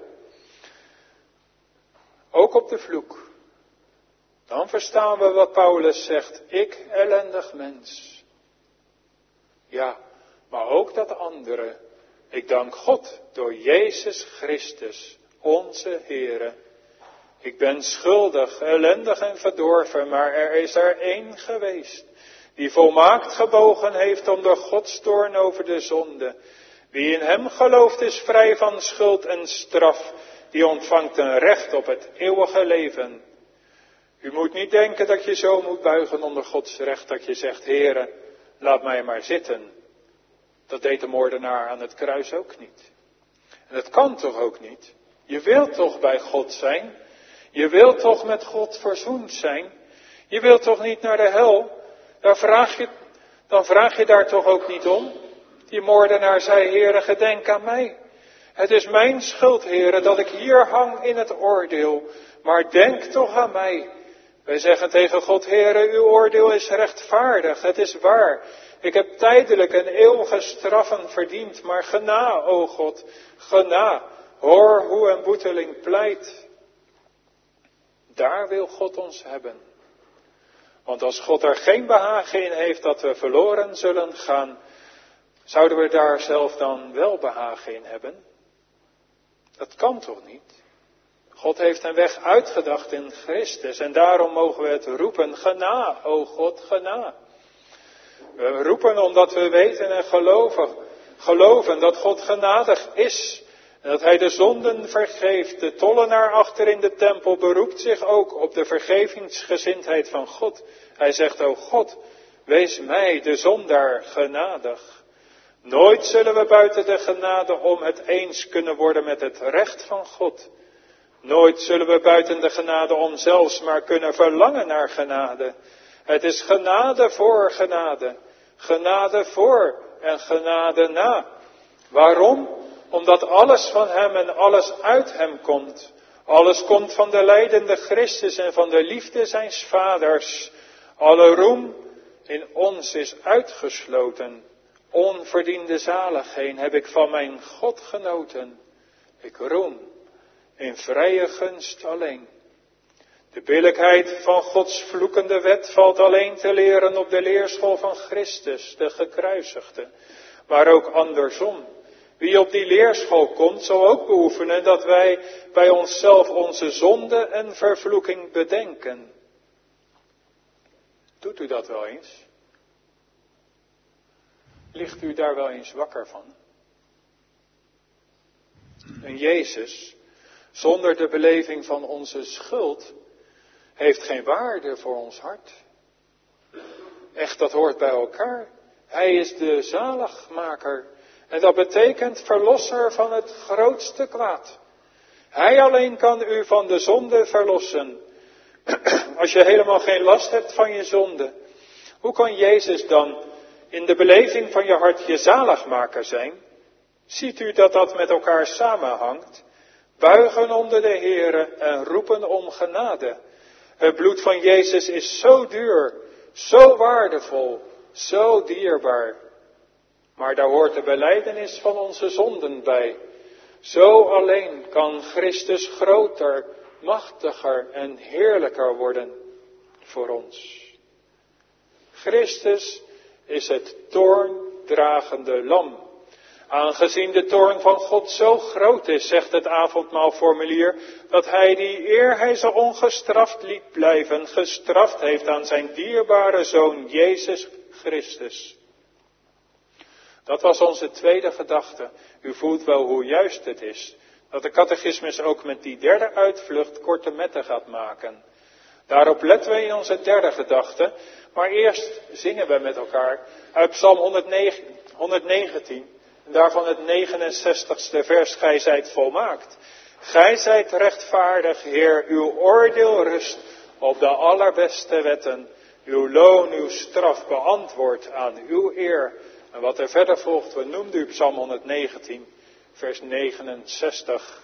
Ook op de vloek. Dan verstaan we wat Paulus zegt. Ik, ellendig mens. Ja, maar ook dat andere. Ik dank God door Jezus Christus, onze Heere. Ik ben schuldig, ellendig en verdorven, maar er is er één geweest, die volmaakt gebogen heeft onder Gods toorn over de zonde. Wie in hem gelooft is vrij van schuld en straf, die ontvangt een recht op het eeuwige leven. U moet niet denken dat je zo moet buigen onder Gods recht, dat je zegt, Heere, laat mij maar zitten. Dat deed de moordenaar aan het kruis ook niet. En dat kan toch ook niet? Je wilt toch bij God zijn? Je wilt toch met God verzoend zijn? Je wilt toch niet naar de hel? Dan vraag je, dan vraag je daar toch ook niet om? Die moordenaar zei, Heere, gedenk aan mij. Het is mijn schuld, Heere, dat ik hier hang in het oordeel. Maar denk toch aan mij. Wij zeggen tegen God, Heere, uw oordeel is rechtvaardig. Het is waar. Ik heb tijdelijk een eeuwige straffen verdiend. Maar gena, o God, gena. Hoor hoe een boeteling pleit. Daar wil God ons hebben. Want als God er geen behagen in heeft dat we verloren zullen gaan, zouden we daar zelf dan wel behagen in hebben? Dat kan toch niet? God heeft een weg uitgedacht in Christus en daarom mogen we het roepen, gena, o God, gena. We roepen omdat we weten en geloven, geloven dat God genadig is. En dat hij de zonden vergeeft. De tollenaar achter in de tempel beroept zich ook op de vergevingsgezindheid van God. Hij zegt, o God, wees mij, de zondaar, genadig. Nooit zullen we buiten de genade om het eens kunnen worden met het recht van God. Nooit zullen we buiten de genade om zelfs maar kunnen verlangen naar genade. Het is genade voor genade. Genade voor en genade na. Waarom? Omdat alles van hem en alles uit hem komt. Alles komt van de lijdende Christus en van de liefde zijns vaders. Alle roem in ons is uitgesloten. Onverdiende zaligheid heb ik van mijn God genoten. Ik roem in vrije gunst alleen. De billijkheid van Gods vloekende wet valt alleen te leren op de leerschool van Christus, de gekruisigde. Maar ook andersom. Wie op die leerschool komt, zal ook beoefenen dat wij bij onszelf onze zonde en vervloeking bedenken. Doet u dat wel eens? Ligt u daar wel eens wakker van? En Jezus, zonder de beleving van onze schuld, heeft geen waarde voor ons hart. Echt, dat hoort bij elkaar. Hij is de zaligmaker. En dat betekent verlosser van het grootste kwaad. Hij alleen kan u van de zonde verlossen. Als je helemaal geen last hebt van je zonde, hoe kan Jezus dan in de beleving van je hart je zaligmaker zijn? Ziet u dat dat met elkaar samenhangt? buigen onder de Heere en roepen om genade. Het bloed van Jezus is zo duur, zo waardevol, zo dierbaar. Maar daar hoort de belijdenis van onze zonden bij. Zo alleen kan Christus groter, machtiger en heerlijker worden voor ons. Christus is het toorndragende lam. Aangezien de toorn van God zo groot is, zegt het avondmaalformulier, dat hij die eer hij ze ongestraft liet blijven, gestraft heeft aan zijn dierbare Zoon Jezus Christus. Dat was onze tweede gedachte. U voelt wel hoe juist het is, dat de catechismus ook met die derde uitvlucht korte metten gaat maken. Daarop letten we in onze derde gedachte, maar eerst zingen we met elkaar uit Psalm honderdnegentien. En daarvan het negenenzestigste vers, gij zijt volmaakt. Gij zijt rechtvaardig, Heer, uw oordeel rust op de allerbeste wetten. Uw loon, uw straf beantwoordt aan uw eer. En wat er verder volgt, we noemden u Psalm honderdnegentien, vers negenenzestig.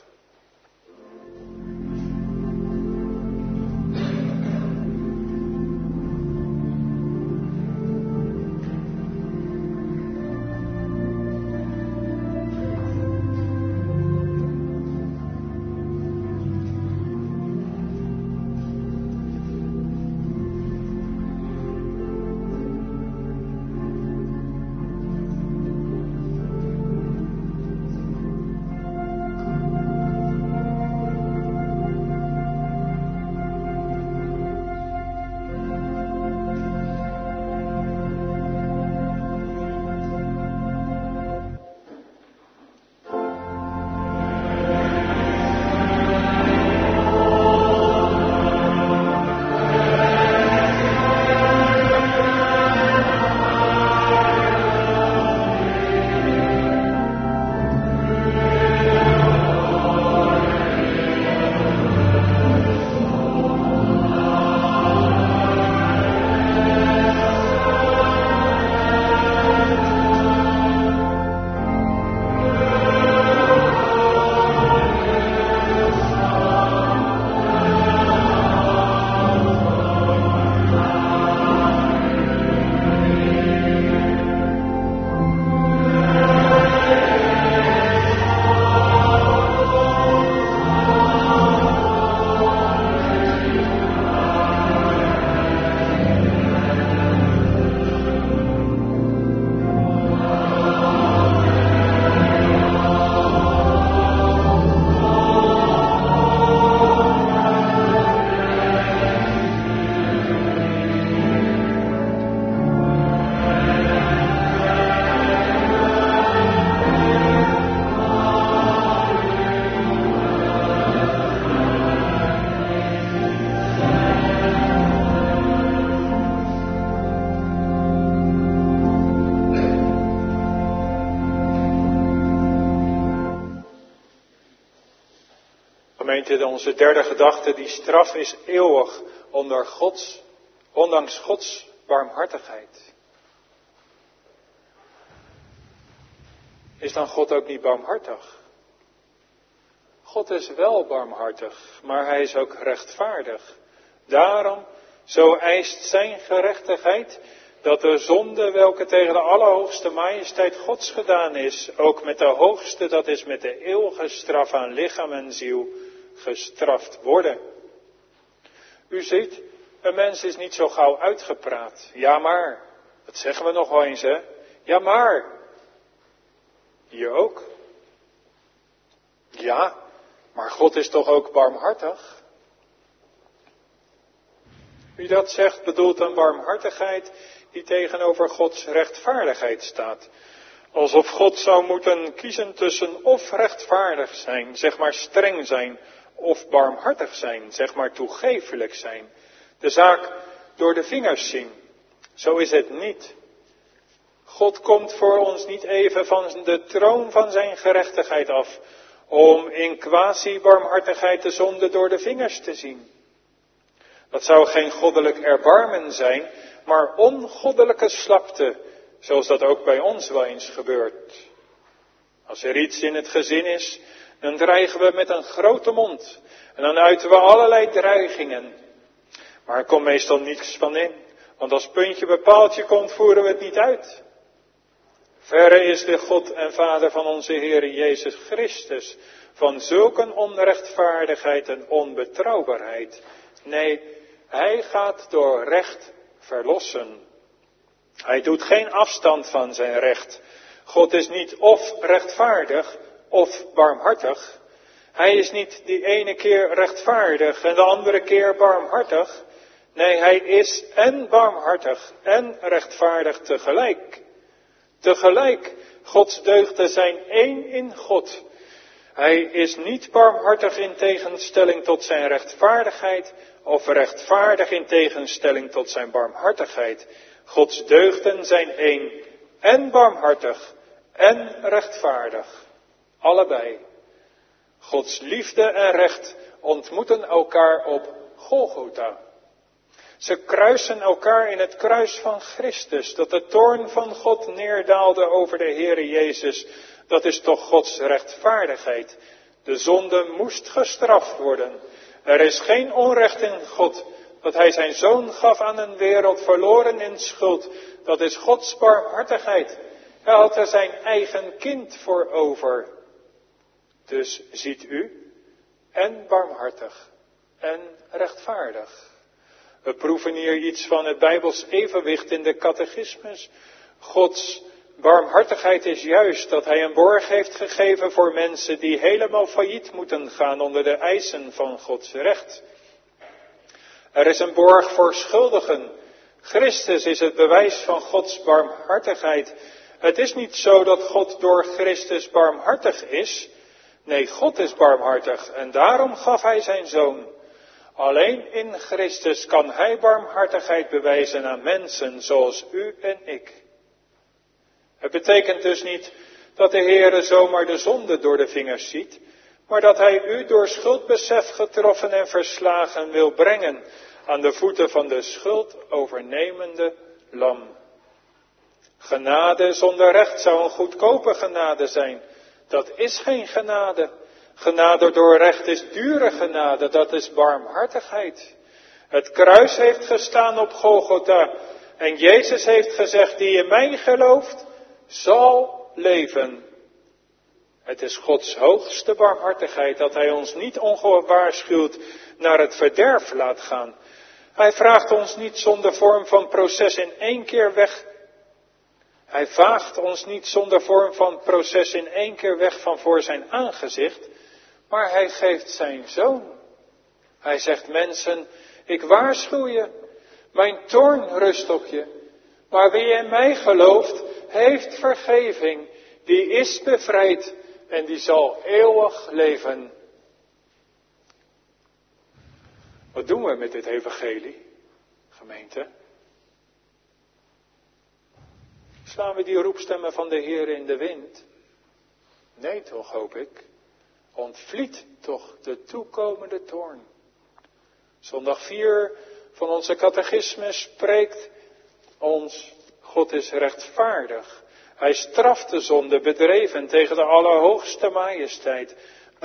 Gemeente, onze derde gedachte, die straf is eeuwig onder Gods, ondanks Gods barmhartigheid. Is dan God ook niet barmhartig? God is wel barmhartig, maar hij is ook rechtvaardig. Daarom, zo eist zijn gerechtigheid, dat de zonde welke tegen de allerhoogste majesteit Gods gedaan is, ook met de hoogste, dat is met de eeuwige straf aan lichaam en ziel, gestraft worden. U ziet, een mens is niet zo gauw uitgepraat. Ja maar, dat zeggen we nog wel eens, hè? Ja maar. Hier ook. Ja, maar God is toch ook barmhartig? Wie dat zegt bedoelt een barmhartigheid die tegenover Gods rechtvaardigheid staat. Alsof God zou moeten kiezen tussen of rechtvaardig zijn, zeg maar streng zijn, of barmhartig zijn, zeg maar toegeeflijk zijn. De zaak door de vingers zien. Zo is het niet. God komt voor ons niet even van de troon van zijn gerechtigheid af, om in quasi-barmhartigheid de zonde door de vingers te zien. Dat zou geen goddelijk erbarmen zijn, maar ongoddelijke slapte, zoals dat ook bij ons wel eens gebeurt. Als er iets in het gezin is, Dan dreigen we met een grote mond. En dan uiten we allerlei dreigingen. Maar er komt meestal niets van in. Want als puntje bij paaltje komt, voeren we het niet uit. Verre is de God en Vader van onze Heer Jezus Christus van zulke onrechtvaardigheid en onbetrouwbaarheid. Nee, hij gaat door recht verlossen. Hij doet geen afstand van zijn recht. God is niet of rechtvaardig of barmhartig. Hij is niet die ene keer rechtvaardig en de andere keer barmhartig. Nee, hij is en barmhartig en rechtvaardig tegelijk. Tegelijk, Gods deugden zijn één in God. Hij is niet barmhartig in tegenstelling tot zijn rechtvaardigheid of rechtvaardig in tegenstelling tot zijn barmhartigheid. Gods deugden zijn één en barmhartig en rechtvaardig. Allebei. Gods liefde en recht ontmoeten elkaar op Golgotha. Ze kruisen elkaar in het kruis van Christus, dat de toorn van God neerdaalde over de Heere Jezus. Dat is toch Gods rechtvaardigheid. De zonde moest gestraft worden. Er is geen onrecht in God, dat hij zijn zoon gaf aan een wereld verloren in schuld. Dat is Gods barmhartigheid. Hij had er zijn eigen kind voor over. Dus ziet u, en barmhartig, en rechtvaardig. We proeven hier iets van het Bijbels evenwicht in de catechismus. Gods barmhartigheid is juist dat hij een borg heeft gegeven voor mensen die helemaal failliet moeten gaan onder de eisen van Gods recht. Er is een borg voor schuldigen. Christus is het bewijs van Gods barmhartigheid. Het is niet zo dat God door Christus barmhartig is. Nee, God is barmhartig en daarom gaf hij zijn zoon. Alleen in Christus kan hij barmhartigheid bewijzen aan mensen zoals u en ik. Het betekent dus niet dat de Heere zomaar de zonde door de vingers ziet, maar dat hij u door schuldbesef getroffen en verslagen wil brengen aan de voeten van de schuldovernemende lam. Genade zonder recht zou een goedkope genade zijn. Dat is geen genade. Genade door recht is dure genade, dat is barmhartigheid. Het kruis heeft gestaan op Golgotha en Jezus heeft gezegd, die in mij gelooft, zal leven. Het is Gods hoogste barmhartigheid dat hij ons niet ongewaarschuwd naar het verderf laat gaan. Hij vraagt ons niet zonder vorm van proces in één keer weg. Hij vaagt ons niet zonder vorm van proces in één keer weg van voor zijn aangezicht. Maar hij geeft zijn zoon. Hij zegt mensen, ik waarschuw je, mijn toorn rust op je. Maar wie in mij gelooft, heeft vergeving, die is bevrijd en die zal eeuwig leven. Wat doen we met dit evangelie, gemeente? Slaan we die roepstemmen van de Heer in de wind? Nee toch, hoop ik. Ontvliet toch de toekomende toorn. Zondag vier van onze catechisme spreekt ons, God is rechtvaardig. Hij straft de zonde bedreven tegen de allerhoogste majesteit.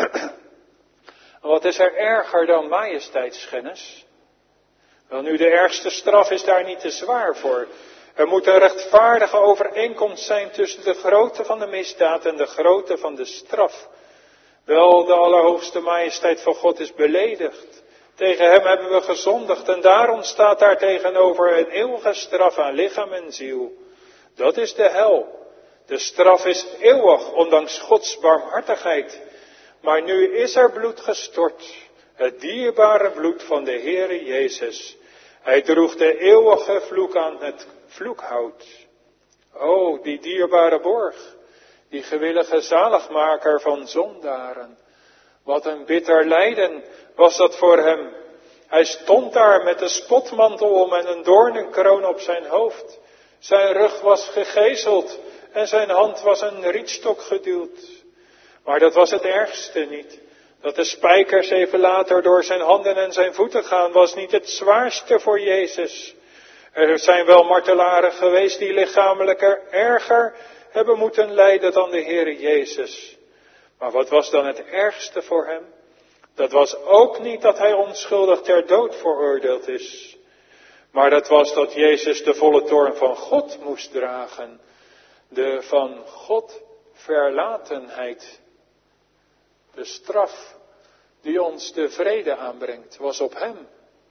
Wat is er erger dan majesteitsschennis? Wel nu, de ergste straf is daar niet te zwaar voor. Er moet een rechtvaardige overeenkomst zijn tussen de grootte van de misdaad en de grootte van de straf. Wel, de allerhoogste majesteit van God is beledigd. Tegen hem hebben we gezondigd en daarom staat daar tegenover een eeuwige straf aan lichaam en ziel. Dat is de hel. De straf is eeuwig, ondanks Gods barmhartigheid. Maar nu is er bloed gestort, het dierbare bloed van de Heere Jezus. Hij droeg de eeuwige vloek aan het vloekhout. O, die dierbare borg, die gewillige zaligmaker van zondaren. Wat een bitter lijden was dat voor hem. Hij stond daar met een spotmantel om en een doornenkroon op zijn hoofd. Zijn rug was gegezeld en zijn hand was een rietstok geduwd. Maar dat was het ergste niet. Dat de spijkers even later door zijn handen en zijn voeten gaan, was niet het zwaarste voor Jezus. Er zijn wel martelaren geweest die lichamelijker erger hebben moeten lijden dan de Heere Jezus. Maar wat was dan het ergste voor hem? Dat was ook niet dat hij onschuldig ter dood veroordeeld is. Maar dat was dat Jezus de volle toorn van God moest dragen. De van God verlatenheid. De straf die ons de vrede aanbrengt, was op hem.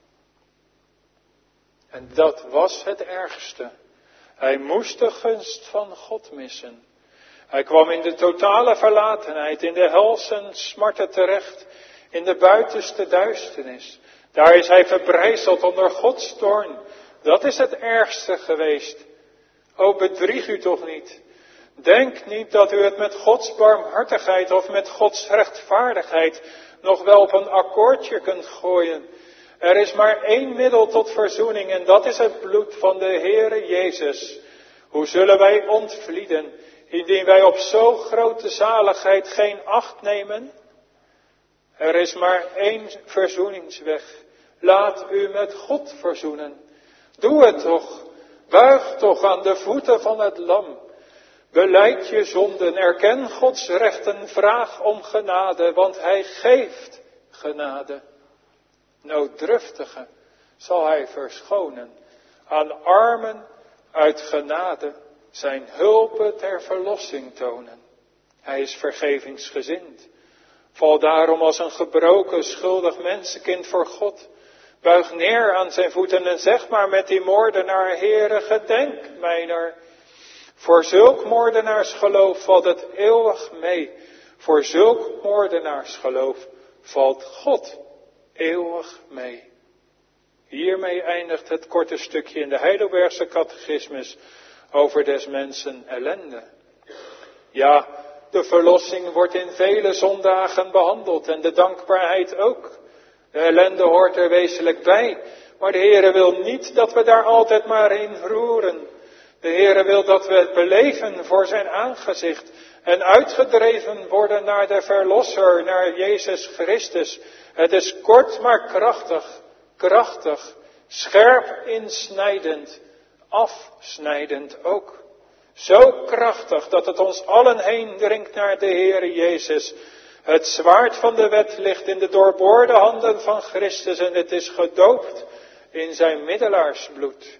En dat was het ergste. Hij moest de gunst van God missen. Hij kwam in de totale verlatenheid, in de helse smarten terecht, in de buitenste duisternis. Daar is hij verbrijzeld onder Gods toorn. Dat is het ergste geweest. O, bedrieg u toch niet. Denk niet dat u het met Gods barmhartigheid of met Gods rechtvaardigheid nog wel op een akkoordje kunt gooien. Er is maar één middel tot verzoening en dat is het bloed van de Heere Jezus. Hoe zullen wij ontvlieden, indien wij op zo grote zaligheid geen acht nemen? Er is maar één verzoeningsweg. Laat u met God verzoenen. Doe het toch. Buig toch aan de voeten van het lam. Belijd je zonden, erken Gods rechten, vraag om genade, want hij geeft genade. Nooddruftige zal hij verschonen, aan armen uit genade zijn hulpen ter verlossing tonen. Hij is vergevingsgezind. Val daarom als een gebroken, schuldig mensenkind voor God. Buig neer aan zijn voeten en zeg maar met die moordenaar, Heere, gedenk mijner. Voor zulk moordenaarsgeloof valt het eeuwig mee. Voor zulk moordenaarsgeloof valt God eeuwig mee. Hiermee eindigt het korte stukje in de Heidelbergse catechismus over des mensen ellende. Ja, de verlossing wordt in vele zondagen behandeld en de dankbaarheid ook. De ellende hoort er wezenlijk bij, maar de Heere wil niet dat we daar altijd maar in roeren. De Heere wil dat we het beleven voor zijn aangezicht en uitgedreven worden naar de Verlosser, naar Jezus Christus. Het is kort maar krachtig, krachtig, scherp insnijdend, afsnijdend ook. Zo krachtig dat het ons allen heen dringt naar de Heere Jezus. Het zwaard van de wet ligt in de doorboorde handen van Christus en het is gedoopt in zijn middelaarsbloed.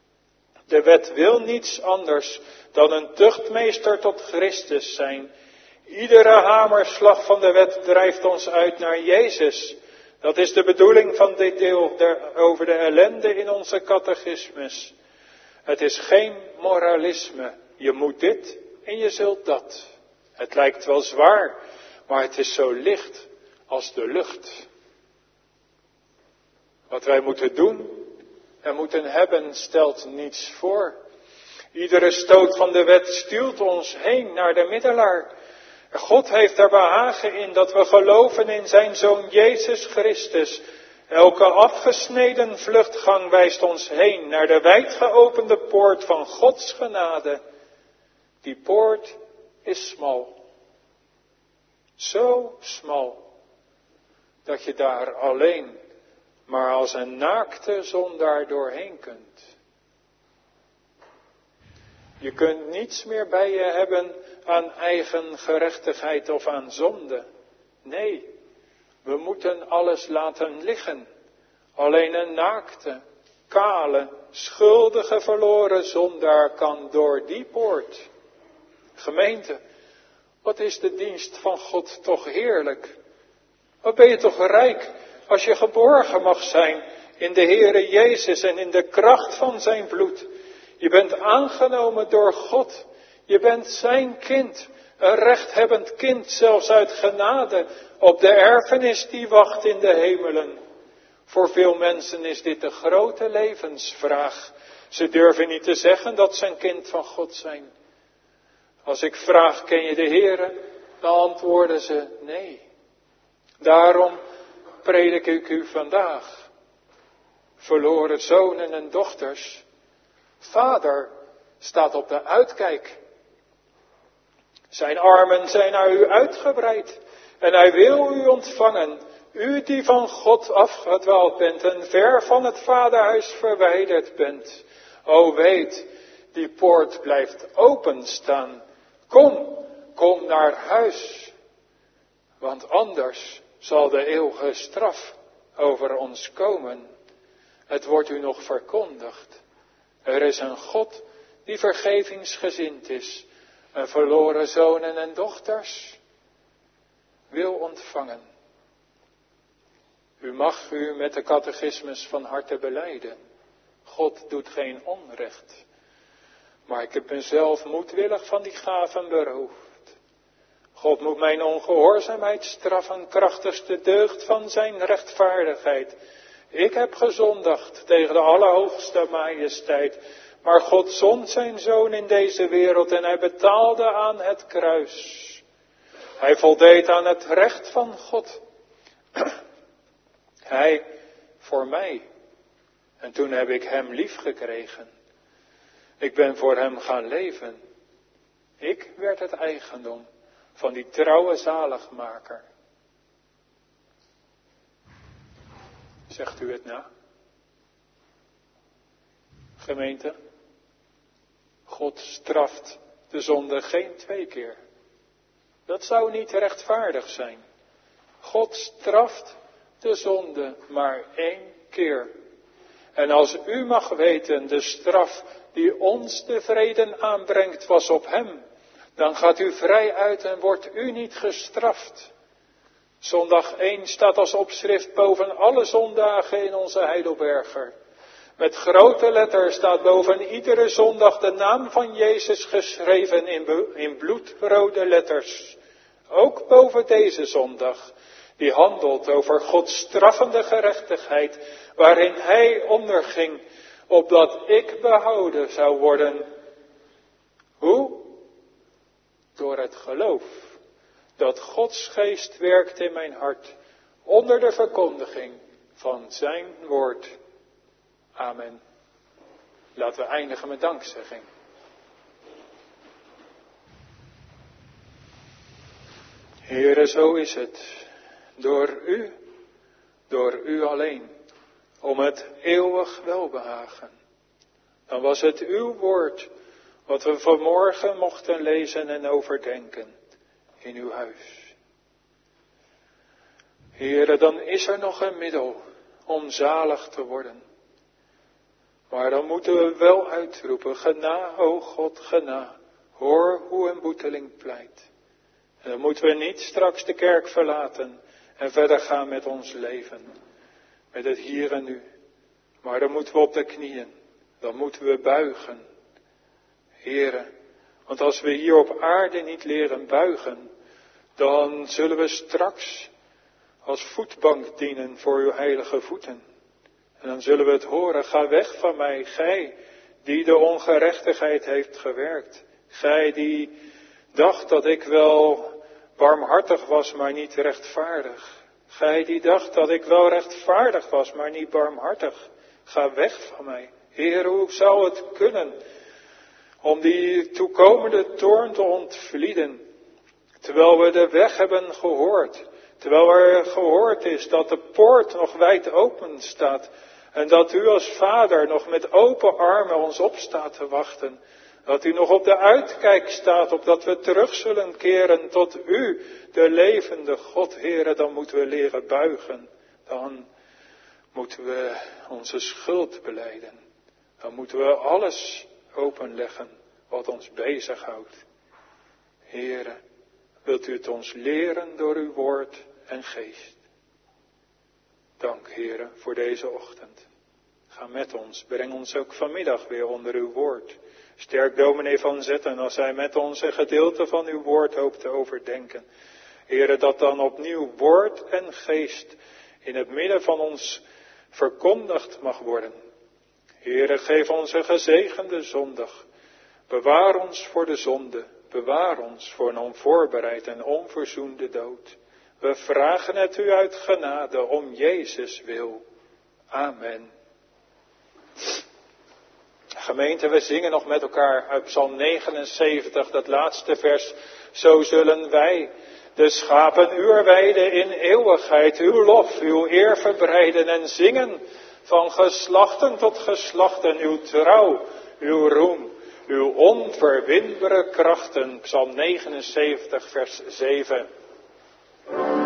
De wet wil niets anders dan een tuchtmeester tot Christus zijn. Iedere hamerslag van de wet drijft ons uit naar Jezus. Dat is de bedoeling van dit deel der, over de ellende in onze catechismus. Het is geen moralisme. Je moet dit en je zult dat. Het lijkt wel zwaar, maar het is zo licht als de lucht. Wat wij moeten doen en moeten hebben stelt niets voor. Iedere stoot van de wet stuurt ons heen naar de middelaar. God heeft er behagen in dat we geloven in zijn Zoon Jezus Christus. Elke afgesneden vluchtgang wijst ons heen naar de wijd geopende poort van Gods genade. Die poort is smal. Zo smal dat je daar alleen maar als een naakte zondaar doorheen kunt. Je kunt niets meer bij je hebben aan eigen gerechtigheid of aan zonde. Nee, we moeten alles laten liggen. Alleen een naakte, kale, schuldige, verloren zondaar kan door die poort. Gemeente, wat is de dienst van God toch heerlijk. Wat ben je toch rijk als je geborgen mag zijn in de Heere Jezus en in de kracht van zijn bloed. Je bent aangenomen door God. Je bent zijn kind, een rechthebbend kind, zelfs uit genade, op de erfenis die wacht in de hemelen. Voor veel mensen is dit de grote levensvraag. Ze durven niet te zeggen dat ze een kind van God zijn. Als ik vraag, ken je de Heere? Dan antwoorden ze nee. Daarom predik ik u vandaag. Verloren zonen en dochters. Vader staat op de uitkijk. Zijn armen zijn naar u uitgebreid. En hij wil u ontvangen. U die van God afgedwaald bent en ver van het vaderhuis verwijderd bent. O weet, die poort blijft openstaan. Kom, kom naar huis. Want anders zal de eeuwige straf over ons komen. Het wordt u nog verkondigd. Er is een God die vergevingsgezind is. En verloren zonen en dochters wil ontvangen. U mag u met de catechismus van harte belijden. God doet geen onrecht. Maar ik heb mezelf moedwillig van die gaven beroofd. God moet mijn ongehoorzaamheid straffen, krachtigste deugd van zijn rechtvaardigheid. Ik heb gezondigd tegen de Allerhoogste Majesteit. Maar God zond zijn Zoon in deze wereld en hij betaalde aan het kruis. Hij voldeed aan het recht van God. Hij voor mij. En toen heb ik hem lief gekregen. Ik ben voor hem gaan leven. Ik werd het eigendom van die trouwe zaligmaker. Zegt u het na? Gemeente, God straft de zonde geen twee keer. Dat zou niet rechtvaardig zijn. God straft de zonde maar één keer. En als u mag weten, de straf die ons de vrede aanbrengt was op hem, dan gaat u vrij uit en wordt u niet gestraft. Zondag één staat als opschrift boven alle zondagen in onze Heidelberger. Met grote letters staat boven iedere zondag de naam van Jezus geschreven in, in bloedrode letters. Ook boven deze zondag, die handelt over Gods straffende gerechtigheid, waarin hij onderging, opdat ik behouden zou worden. Hoe? Door het geloof dat Gods geest werkt in mijn hart, onder de verkondiging van zijn woord. Amen. Laten we eindigen met dankzegging. Heere, zo is het. Door u, door u alleen, om het eeuwig welbehagen. Dan was het uw woord, wat we vanmorgen mochten lezen en overdenken in uw huis. Heere, dan is er nog een middel om zalig te worden. Maar dan moeten we wel uitroepen, gena, o God, gena, hoor hoe een boeteling pleit. En dan moeten we niet straks de kerk verlaten en verder gaan met ons leven, met het hier en nu. Maar dan moeten we op de knieën, dan moeten we buigen. Heere, want als we hier op aarde niet leren buigen, dan zullen we straks als voetbank dienen voor uw heilige voeten. En dan zullen we het horen, ga weg van mij, gij die de ongerechtigheid heeft gewerkt. Gij die dacht dat ik wel barmhartig was, maar niet rechtvaardig. Gij die dacht dat ik wel rechtvaardig was, maar niet barmhartig. Ga weg van mij. Heer, hoe zou het kunnen om die toekomende toorn te ontvlieden, terwijl we de weg hebben gehoord. Terwijl er gehoord is dat de poort nog wijd open staat. En dat u als vader nog met open armen ons op staat te wachten. Dat u nog op de uitkijk staat, opdat we terug zullen keren tot u, de levende God. Heere, dan moeten we leren buigen. Dan moeten we onze schuld belijden. Dan moeten we alles openleggen wat ons bezighoudt. Heere, wilt u het ons leren door uw woord en geest. Dank, Heere, voor deze ochtend. Ga met ons, breng ons ook vanmiddag weer onder uw woord. Sterk dominee Van Zetten als hij met ons een gedeelte van uw woord hoopt te overdenken. Heere, dat dan opnieuw woord en geest in het midden van ons verkondigd mag worden. Heere, geef ons een gezegende zondag. Bewaar ons voor de zonde. Bewaar ons voor een onvoorbereid en onverzoende dood. We vragen het u uit genade om Jezus wil. Amen. Gemeente, we zingen nog met elkaar uit Psalm negenenzeventig, dat laatste vers. Zo zullen wij, de schapen uwer weide, in eeuwigheid uw lof, uw eer verbreiden en zingen. Van geslachten tot geslachten uw trouw, uw roem, uw onverwinbare krachten. Psalm negenenzeventig, vers zeven.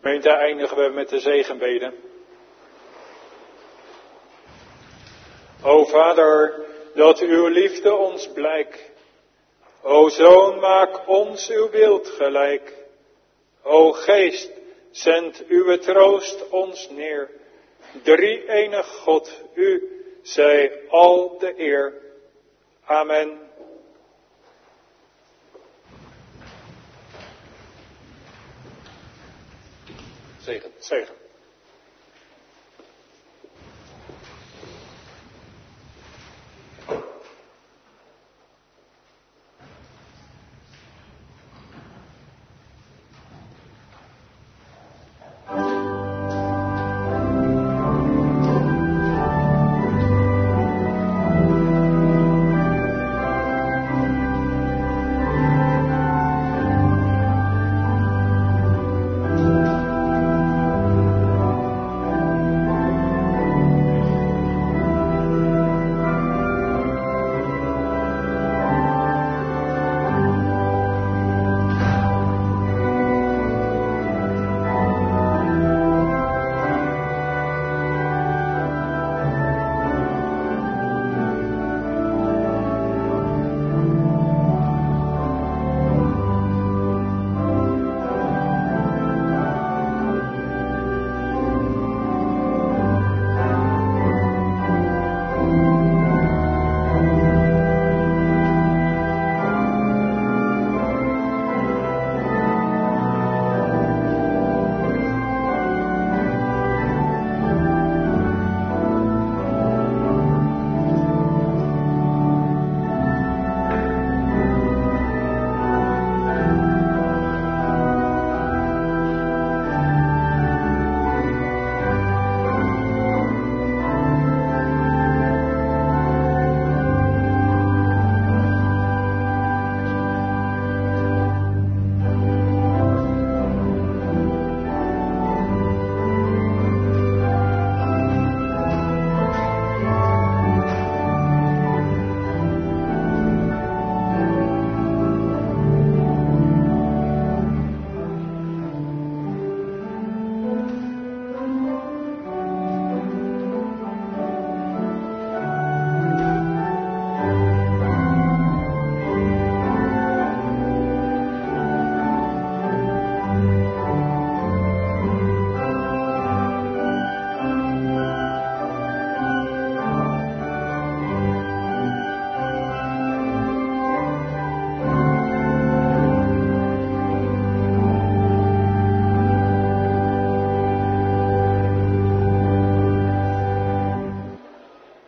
Gemeente, eindigen we met de zegenbeden. O Vader, dat uw liefde ons blijk. O Zoon, maak ons uw beeld gelijk. O Geest, zend uw troost ons neer. Drie enig God, u zij al de eer. Amen. Zegen. Zegen.